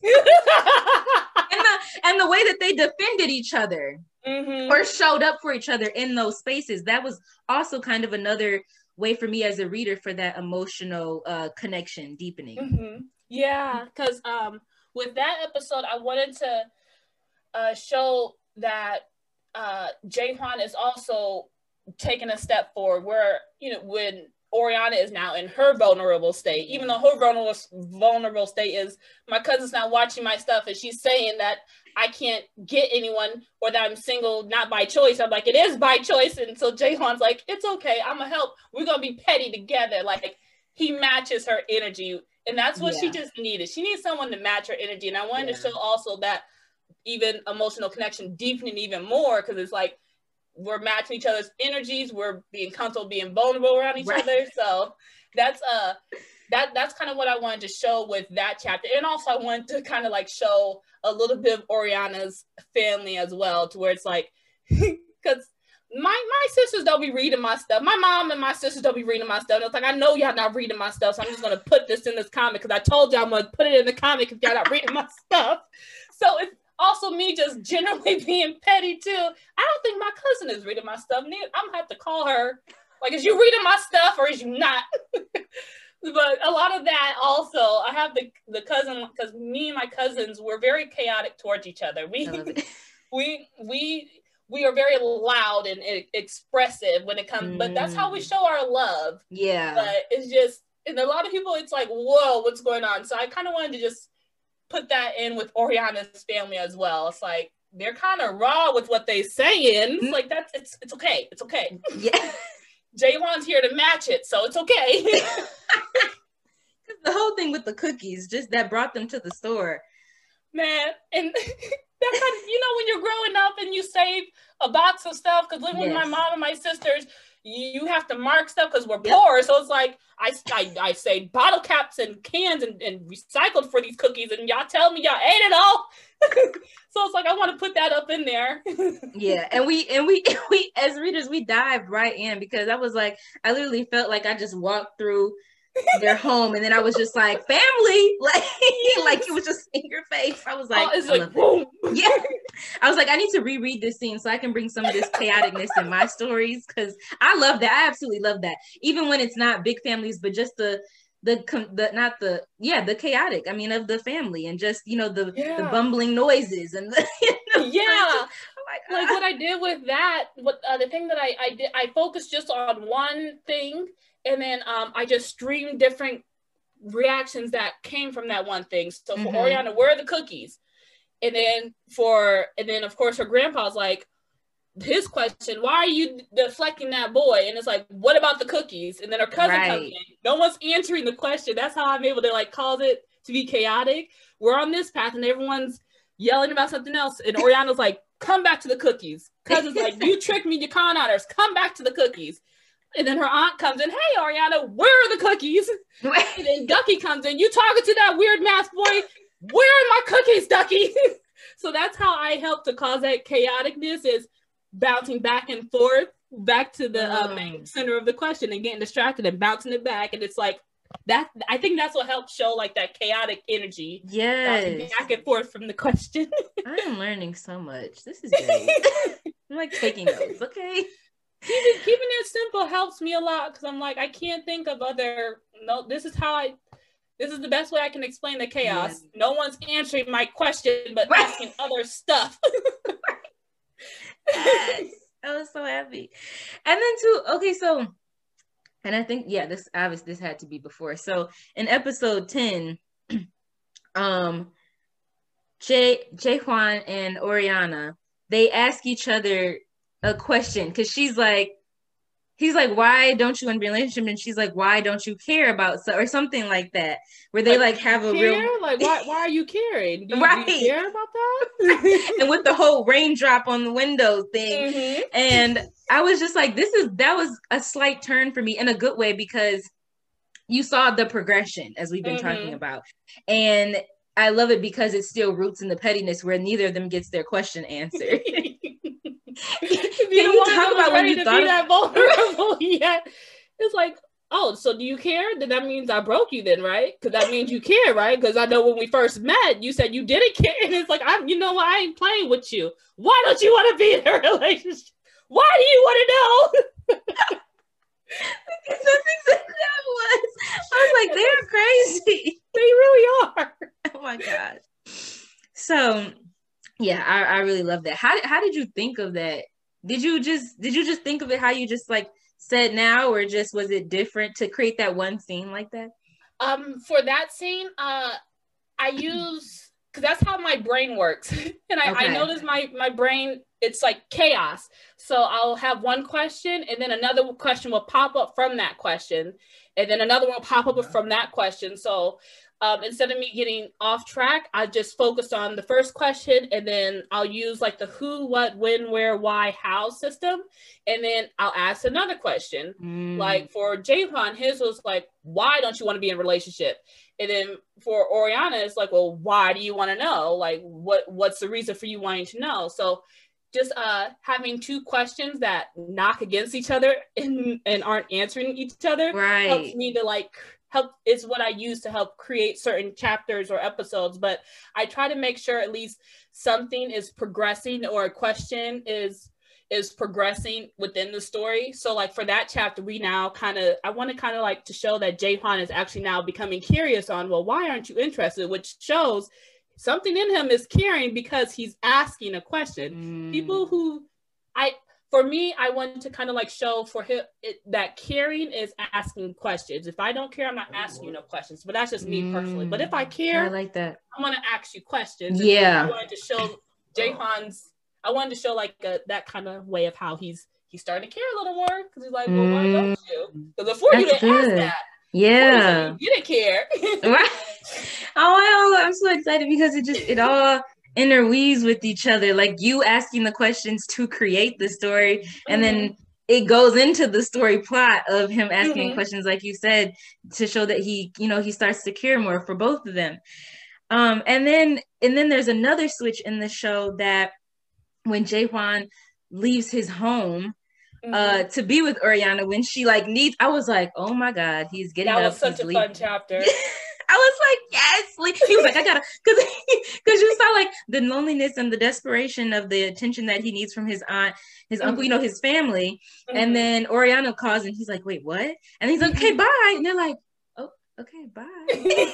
and the way that they defended each other or showed up for each other in those spaces, that was also kind of another way for me as a reader for that emotional connection deepening. Yeah, because with that episode, I wanted to show that Jaehoon is also taking a step forward, where, you know, when Oriana is now in her vulnerable state, even though her vulnerable state is, my cousin's not watching my stuff, and she's saying that I can't get anyone, or that I'm single not by choice. I'm like, it is by choice. And so Jaehoon's like, it's okay, I'm gonna help, we're gonna be petty together. Like, he matches her energy, and that's what she just needed. She needs someone to match her energy. And I wanted to show also that even emotional connection deepening even more, because it's like, we're matching each other's energies, we're being comfortable being vulnerable around each other. So that's kind of what I wanted to show with that chapter. And also I wanted to kind of like show a little bit of Oriana's family as well, to where it's like, because my sisters don't be reading my stuff. My mom and my sisters don't be reading my stuff. And it's like, I know y'all not reading my stuff, so I'm just gonna put this in this comic because I told y'all I'm gonna put it in the comic if y'all not reading my stuff. So it's also me just generally being petty too. I don't think my cousin is reading my stuff. I'm gonna have to call her. Like, is you reading my stuff or is you not? But a lot of that also, I have the cousin, because me and my cousins, we're very chaotic towards each other. We are very loud and expressive when it comes, but that's how we show our love. Yeah. But it's just, and a lot of people, it's like, whoa, what's going on? So I kind of wanted to just put that in with Oriana's family as well. It's like, they're kind of raw with what they saying. It's like, it's okay. It's okay. Yeah. Jaywan's here to match it, so it's okay. The whole thing with the cookies, just that brought them to the store. Man, and that's how, when you're growing up and you save a box of stuff, because living with my mom and my sisters, you have to mark stuff because we're poor. So it's like, I say bottle caps and cans and recycled for these cookies, and y'all tell me y'all ate it all. So it's like, I want to put that up in there. Yeah, and we as readers, we dived right in, because I was like, I literally felt like I just walked through their home, and then I was just like, family, like it was just in your face. I was like, it's like, boom. Yeah, I was like, I need to reread this scene so I can bring some of this chaoticness in my stories, because I love that. I absolutely love that, even when it's not big families, but just the chaotic, I mean, of the family, and just the bumbling noises and like what I did with that, the thing that I did, I focused just on one thing, and then I just streamed different reactions that came from that one thing. So for Oriana, where are the cookies? And then of course her grandpa's like, his question, why are you deflecting that boy? And it's like, what about the cookies? And then her cousin comes in. No one's answering the question. That's how I'm able to like cause it to be chaotic. We're on this path and everyone's yelling about something else. And Oriana's like, come back to the cookies. Cousin's like, you tricked me, you con artists. Come back to the cookies. And then her aunt comes in, hey, Oriana, where are the cookies? And then Ducky comes in, you talking to that weird math boy? Where are my cookies, Ducky? So that's how I help to cause that chaoticness, is bouncing back and forth back to the main center of the question and getting distracted and bouncing it back. And it's like that, I think that's what helps show like that chaotic energy. Yes, back and forth from the question. I'm learning so much. This is great. I'm like taking notes. Okay, keeping it simple helps me a lot, because I'm like, I can't think of this is the best way I can explain the chaos. Yeah. No one's answering my question but asking other stuff. Yes. I was so happy. And then too, okay, so, and I think, this obviously this had to be before. So in episode 10, Jaekwon and Oriana, they ask each other a question, because he's like, why don't you in relationship? And she's like, why don't you care about or something like that, where they like have a real like, why are you caring? Do you care about that? And with the whole raindrop on the window thing. And I was just like, that was a slight turn for me in a good way, because you saw the progression as we've been talking about. And I love it because it still roots in the pettiness, where neither of them gets their question answered. If you don't talk about when you thought that vulnerable yet, it's like, oh, so do you care? Then that means I broke you then, right? Because that means you care, right? Because I know when we first met, you said you didn't care, and it's like, I ain't playing with you. Why don't you want to be in a relationship? Why do you want to know? That's exactly how it was. I was like, they're crazy. They really are. Oh my gosh. So yeah, I really love that. How did you think of that? Did you just think of it how you just like said now, or just was it different to create that one scene like that? For that scene, I use, because that's how my brain works. And I notice my brain, it's like chaos. So I'll have one question, and then another question will pop up from that question, and then another one will pop up from that question. So instead of me getting off track, I just focused on the first question, and then I'll use like the who, what, when, where, why, how system. And then I'll ask another question. Like for Jaekwon, his was like, why don't you want to be in a relationship? And then for Oriana, it's like, well, why do you want to know? Like, what's the reason for you wanting to know? So just having two questions that knock against each other and aren't answering each other helps me to like help is what I use to help create certain chapters or episodes. But I try to make sure at least something is progressing or a question is progressing within the story. So like for that chapter, I want to kind of like to show that Jae-hwan is actually now becoming curious on, well, why aren't you interested? Which shows something in him is caring because he's asking a question. People who for me, I want to kind of like show for him that caring is asking questions. If I don't care, I'm not asking you no questions. But that's just me personally. But if I care, I like that. I'm gonna ask you questions. Yeah. I wanted to show Jae-hwan's. I wanted to show like that kind of way of how he's starting to care a little more because he's like, well, why don't you? Because before you didn't ask that. Yeah. You didn't care. Right. Oh, I'm so excited because it all interweaves with each other, like you asking the questions to create the story, and then it goes into the story plot of him asking questions, like you said, to show that he starts to care more for both of them. And then there's another switch in the show that when Jae-hwan leaves his home to be with Oriana, when she like needs, I was like, oh my God, he's getting up. That was such a fun chapter. I was like, yes. He was like, I gotta, because you saw like the loneliness and the desperation of the attention that he needs from his aunt, his uncle, his family. And then Oriana calls and he's like, wait, what? And he's like, okay, bye. And they're like, oh, okay, bye.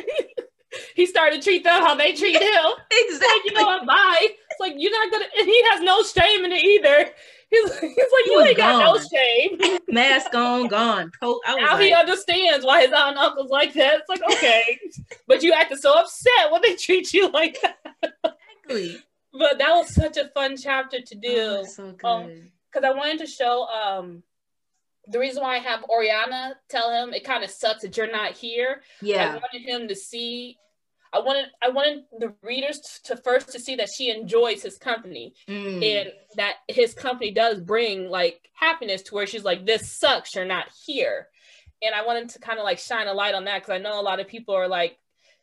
He started to treat them how they treat him. Exactly. Like, you know what, bye. It's like, you're not gonna, and he has no shame in it either. He's like, you ain't got no shame. Mask on, gone. Now he understands why his aunt and uncle's like that. It's like, okay. But you acted so upset when they treat you like that. Exactly. But that was such a fun chapter to do. Oh, so good. Because I wanted to show the reason why I have Oriana tell him it kind of sucks that you're not here. Yeah. I wanted him to see. I wanted the readers to first to see that she enjoys his company and that his company does bring like happiness to her. She's like, this sucks, you're not here. And I wanted to kind of like shine a light on that because I know a lot of people are like,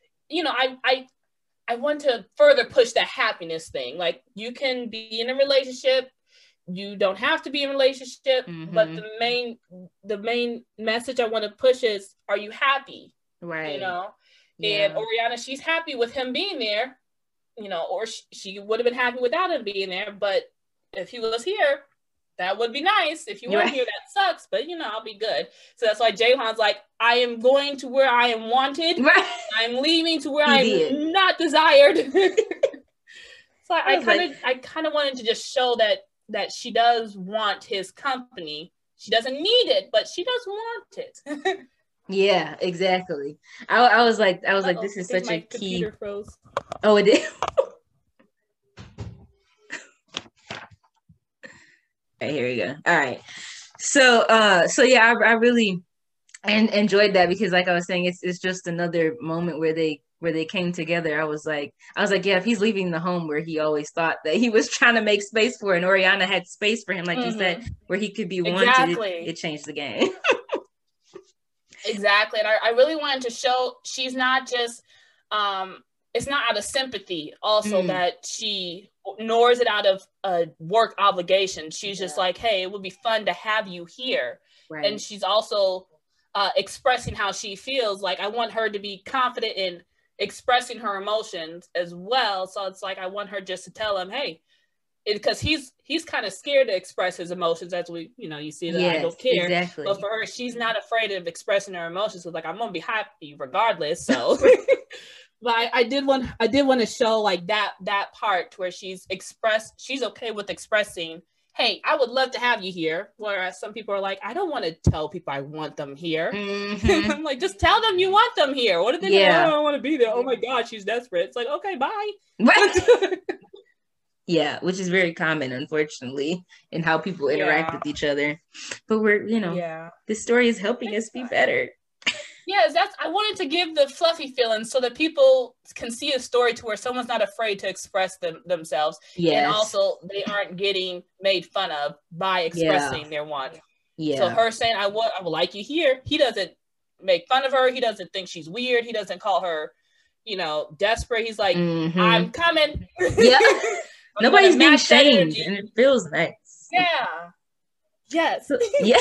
I want to further push that happiness thing. Like you can be in a relationship, you don't have to be in a relationship, but the main message I want to push is, are you happy? Right. And Oriana, she's happy with him being there, or she would have been happy without him being there. But if he was here, that would be nice. If you weren't here, that sucks. But, I'll be good. So that's why Jae-hwan's like, I am going to where I am wanted. Right. I'm leaving to where I'm not desired. So I kind of wanted to just show that she does want his company. She doesn't need it, but she does want it. Yeah, exactly. I was like, this is such a key. Froze. Oh, it did. Okay, here we go. All right. So yeah, I really enjoyed that because, like I was saying, it's just another moment where they came together. I was like, yeah, if he's leaving the home where he always thought that he was trying to make space for, and Oriana had space for him, like you said, where he could be wanted, it changed the game. Exactly. And I really wanted to show she's not just, it's not out of sympathy also that she, nor is it out of a work obligation. She's just like, hey, it would be fun to have you here. Right. And she's also expressing how she feels. Like, I want her to be confident in expressing her emotions as well. So it's like, I want her just to tell him, hey, because he's kind of scared to express his emotions, as we, you see that I don't care. Exactly. But for her, she's not afraid of expressing her emotions. So like, I'm gonna be happy regardless. So, but I did want to show like that part where she's okay with expressing, hey, I would love to have you here. Whereas some people are like, I don't want to tell people I want them here. I'm like, just tell them you want them here. What if they say, I don't want to be there? Oh my God, she's desperate. It's like, okay, bye. Right. Yeah, which is very common, unfortunately, in how people interact with each other. But we're, this story is helping us be better. Yes, I wanted to give the fluffy feeling so that people can see a story to where someone's not afraid to express themselves. Yes. And also they aren't getting made fun of by expressing their want. Yeah. So her saying, I would like you here. He doesn't make fun of her. He doesn't think she's weird. He doesn't call her, desperate. He's like, I'm coming. Yeah. Nobody's being shamed, and it feels nice. Yeah. Yes. Yeah.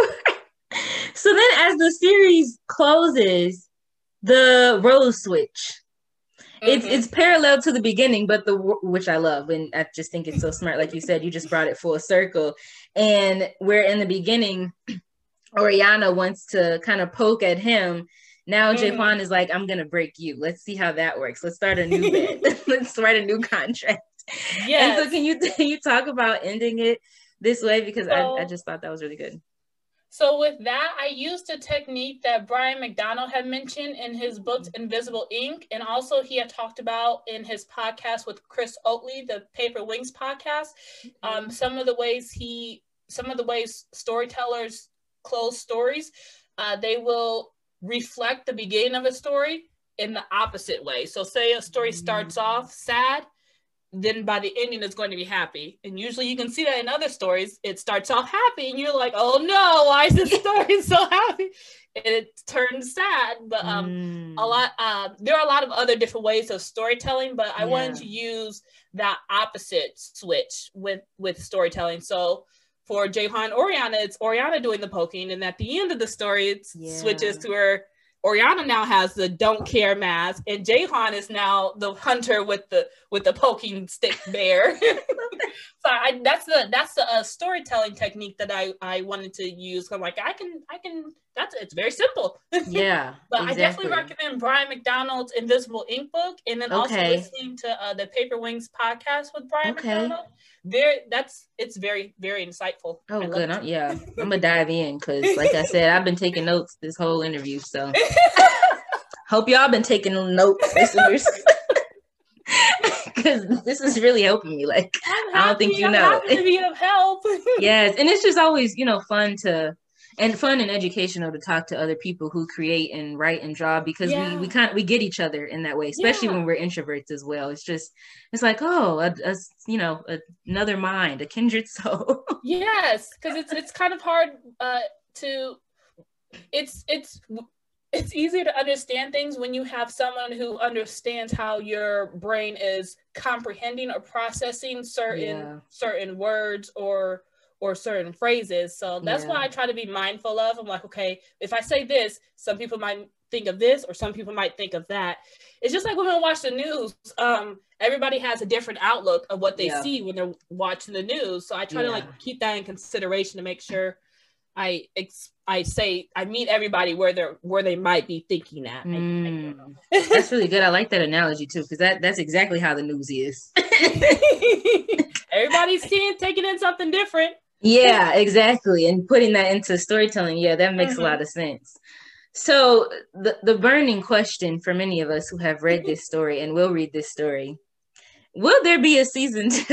So then as the series closes, the roles switch. It's parallel to the beginning, but which I love, and I just think it's so smart. Like you said, you just brought it full circle. And where in the beginning, Oriana wants to kind of poke at him. Now Jaquan is like, I'm gonna break you. Let's see how that works. Let's start a new bed. Let's write a new contract. Yeah. And so can you talk about ending it this way? Because I just thought that was really good. So with that, I used a technique that Brian McDonald had mentioned in his book, Invisible Ink. And also he had talked about in his podcast with Chris Oatley, the Paper Wings podcast. Some of the ways storytellers close stories, they will reflect the beginning of a story in the opposite way. So say a story starts off sad, then by the ending it's going to be happy. And usually you can see that in other stories, it starts off happy and you're like, oh no, why is this story so happy? And it turns sad. But there are a lot of other different ways of storytelling, but I wanted to use that opposite switch with storytelling. So for Jaquan and Oriana, it's Oriana doing the poking, and at the end of the story, it switches to where Oriana now has the don't care mask, and Jaquan is now the hunter with the poking stick bear. So that's the storytelling technique that I wanted to use. I'm like, I can. It's very simple. Yeah, but exactly. I definitely recommend Brian McDonald's Invisible Ink book, and then also listening to the Paper Wings podcast with Brian McDonald. It's very, very insightful. Oh, good. I'm gonna dive in because, like I said, I've been taking notes this whole interview. So hope y'all been taking notes, listeners, because this is really helping me. Like, I don't think you know. I'm happy to be of help. Yes, and it's just always fun and educational to talk to other people who create and write and draw, because we get each other in that way, especially when we're introverts as well. It's like, oh, another mind, a kindred soul. Yes, because it's kind of hard it's easier to understand things when you have someone who understands how your brain is comprehending or processing certain words or certain phrases. So that's why I try to be mindful of. I'm like, okay, if I say this, some people might think of this, or some people might think of that. It's just like when we watch the news. Everybody has a different outlook of what they see when they're watching the news. So I try to keep that in consideration to make sure I meet everybody where they might be thinking at. That's really good. I like that analogy too, because that's exactly how the news is. Everybody's taking in something different. Yeah, exactly. And putting that into storytelling, that makes a lot of sense. So the burning question for many of us who have read this story and will read this story, will there be a season 2?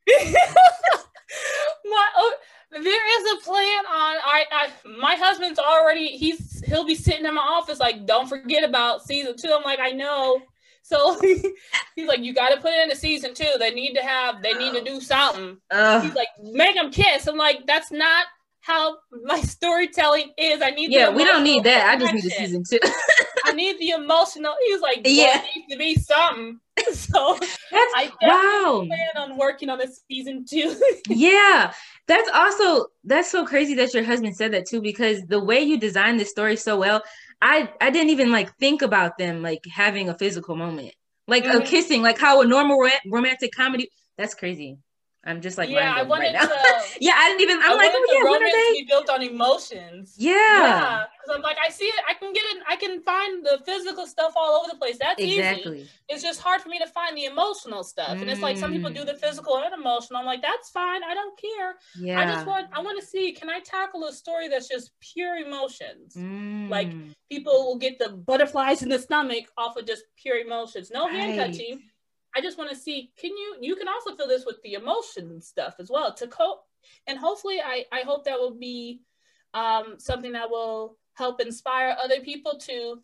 There is a plan on. My husband's already. He'll be sitting in my office like, don't forget about season 2. I'm like, I know. So he's like, you got to put it into season 2. They need to do something. He's like, make them kiss. I'm like, that's not how my storytelling is. I need. Yeah, we don't need that. I just need a season 2. I need the emotional. He's like, it needs to be something. So I definitely plan on working on a season 2. Yeah, that's so crazy that your husband said that too, because the way you designed this story so well, I didn't even think about them having a physical moment, a kissing, how a normal romantic comedy. That's crazy. I'm just I wanted right now. I didn't even. I'm like, romance to be built on emotions. Yeah. Because I'm like, I see it. I can get it. I can find the physical stuff all over the place. That's easy. It's just hard for me to find the emotional stuff. And it's like some people do the physical and emotional. I'm like, that's fine. I don't care. Yeah. I want to see, can I tackle a story that's just pure emotions? Like people will get the butterflies in the stomach off of just pure emotions. No hand touching. I just want to see, you can also feel this with the emotion stuff as well to cope. And hopefully I hope that will be something that will help inspire other people to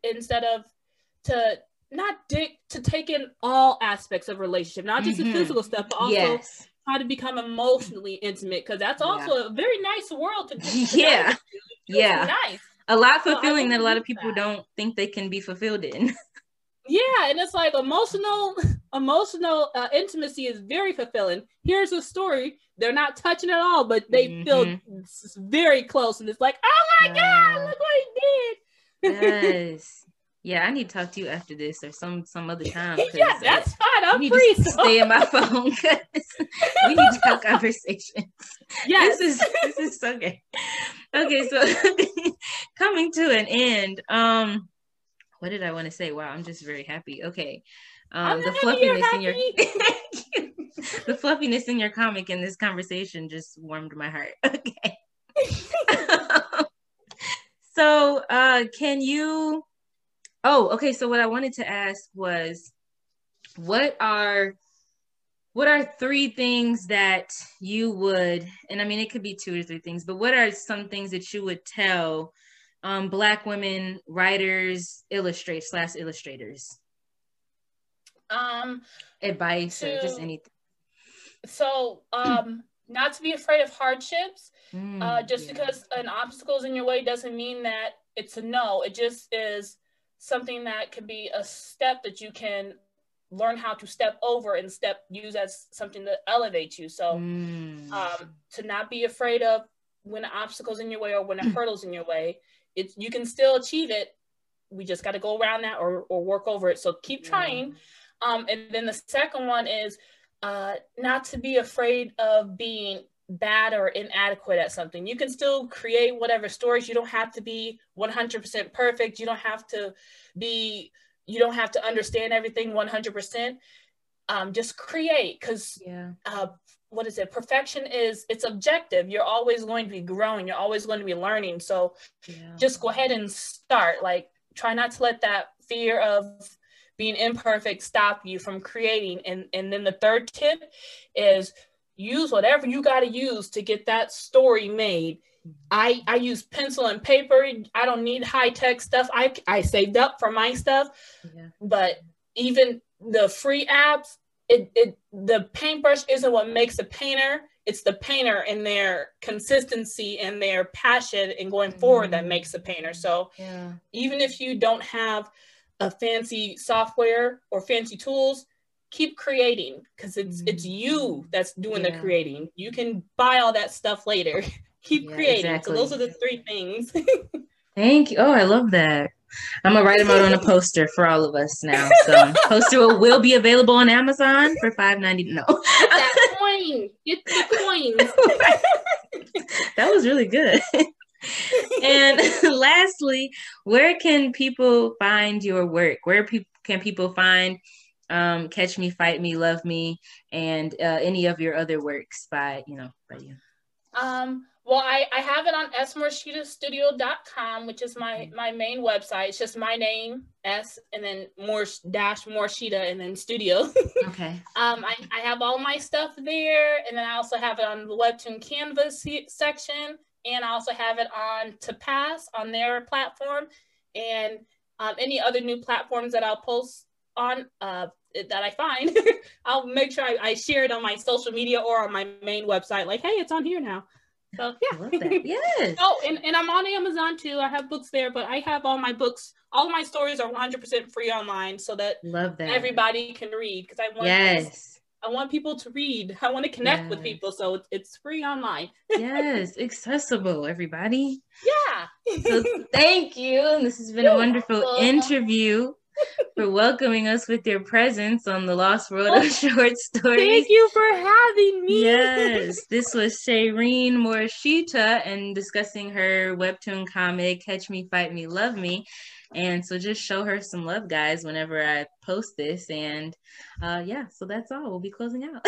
take in all aspects of relationship, not just the physical stuff, but also how to become emotionally intimate. Cause that's also a very nice world to nice. A lot fulfilling that a lot of people don't think they can be fulfilled in. Yeah, and it's like emotional emotional intimacy is very fulfilling. Here's a story. They're not touching at all, but they feel very close. And it's like, oh my God, look what he did. Yes. Yeah, I need to talk to you after this or some other time. Yeah, that's fine. I'm free. Need to stay in my phone. We need to have conversations. Yes. This is so good. Okay, so coming to an end. What did I want to say? Wow, I'm just very happy. Okay. The fluffiness in your the fluffiness in your comic in this conversation just warmed my heart. Okay. So can you okay, so what I wanted to ask was what are 3 things that you would, and I mean it could be 2 or 3 things, but what are some things that you would tell Black women writers, illustrators? Advice or just anything. So not to be afraid of hardships. Just because an obstacle is in your way doesn't mean that it's a no. It just is something that can be a step that you can learn how to step over and use as something to elevate you. So to not be afraid of when an obstacle's in your way or when a hurdle's in your way, you can still achieve it. We just got to go around that or work over it. So keep trying. And then the second one is not to be afraid of being bad or inadequate at something. You can still create whatever stories. You don't have to be 100% perfect. You don't have to understand everything 100%. Just create, because what is it? Perfection it's objective. You're always going to be growing. You're always going to be learning. So just go ahead and start. Like, try not to let that fear of being imperfect stop you from creating. And then the third tip is use whatever you got to use to get that story made. I use pencil and paper. I don't need high-tech stuff. I saved up for my stuff, but even the free apps, the paintbrush isn't what makes a painter. It's the painter and their consistency and their passion and going forward that makes a painter. So even if you don't have a fancy software or fancy tools, keep creating, because it's you that's doing the creating. You can buy all that stuff later. Keep creating. Exactly. So those are the 3 things. Thank you. Oh, I love that. I'm gonna write them out on a poster for all of us now. So poster will be available on Amazon for $5.90. No. Get that coin. Get the coins. That was really good. And lastly, where can people find your work? Where can people find Catch Me, Fight Me, Love Me, and any of your other works by you? Well, I have it on smorishitastudio.com, which is my main website. It's just my name, S, and then Morishita, and then studio. Okay. I have all my stuff there, and then I also have it on the Webtoon Canvas section, and I also have it on Tapas on their platform, and any other new platforms that I'll post on that I find. I'll make sure I share it on my social media or on my main website. Like, hey, it's on here now. So yeah. I love that. Yes. Oh, and I'm on Amazon too. I have books there, but I have all my books. All of my stories are 100% free online, so that everybody can read. Because I want people to read. I want to connect with people, so it's free online. Yes, accessible, everybody. Yeah. So thank you. And this has been a wonderful interview. For welcoming us with your presence on the Lost World of Short Stories. Thank you for having me. Yes, this was Shireen Morishita and discussing her webtoon comic, Catch Me, Fight Me, Love Me. And so just show her some love, guys, whenever I post this. And so that's all. We'll be closing out.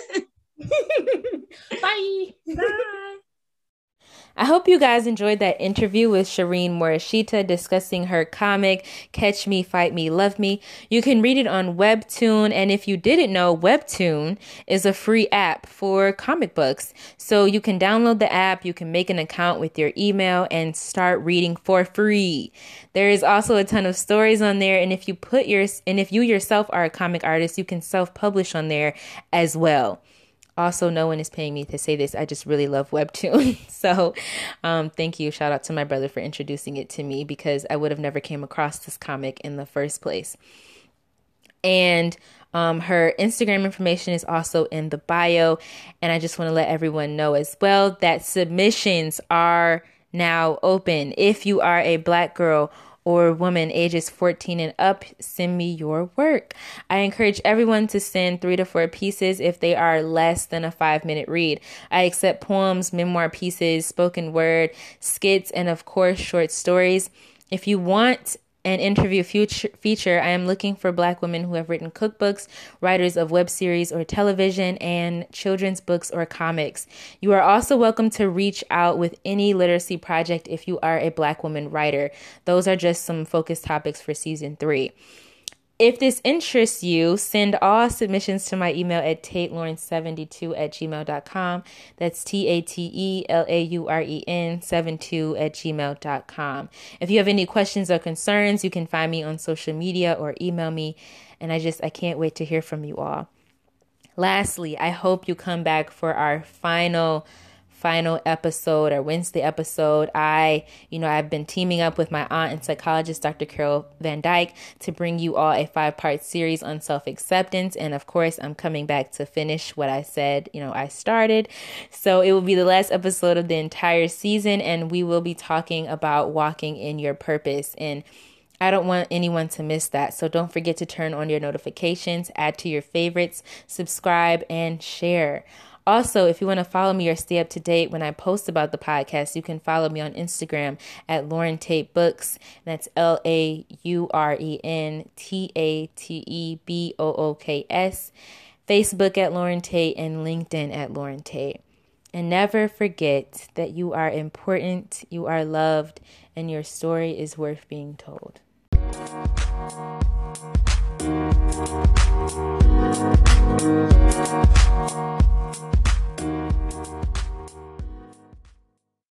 Bye. Bye. I hope you guys enjoyed that interview with Shireen Morishita discussing her comic, Catch Me, Fight Me, Love Me. You can read it on Webtoon, and if you didn't know, Webtoon is a free app for comic books. So you can download the app, you can make an account with your email, and start reading for free. There is also a ton of stories on there, and if you yourself are a comic artist, you can self-publish on there as well. Also, no one is paying me to say this. I just really love Webtoon. So thank you. Shout out to my brother for introducing it to me, because I would have never came across this comic in the first place. And Her Instagram information is also in the bio. And I just want to let everyone know as well that submissions are now open. If you are a Black girl or woman ages 14 and up, send me your work. I encourage everyone to send 3 to 4 pieces if they are less than a 5-minute read. I accept poems, memoir pieces, spoken word, skits, and of course, short stories. If you want an interview feature, I am looking for Black women who have written cookbooks, writers of web series or television, and children's books or comics. You are also welcome to reach out with any literacy project if you are a Black woman writer. Those are just some focus topics for season 3. If this interests you, send all submissions to my email at tatelauren72@gmail.com. That's TATELAUREN72@gmail.com. If you have any questions or concerns, you can find me on social media or email me. And I can't wait to hear from you all. Lastly, I hope you come back for our final episode, our Wednesday episode. I've been teaming up with my aunt and psychologist, Dr. Carol Van Dyke, to bring you all a 5-part series on self-acceptance. And of course, I'm coming back to finish what I said, I started. So it will be the last episode of the entire season, and we will be talking about walking in your purpose. And I don't want anyone to miss that. So don't forget to turn on your notifications, add to your favorites, subscribe, and share. Also, if you want to follow me or stay up to date when I post about the podcast, you can follow me on Instagram at Lauren Tate Books. That's LaurenTatebooks. Facebook at Lauren Tate, and LinkedIn at Lauren Tate. And never forget that you are important, you are loved, and your story is worth being told.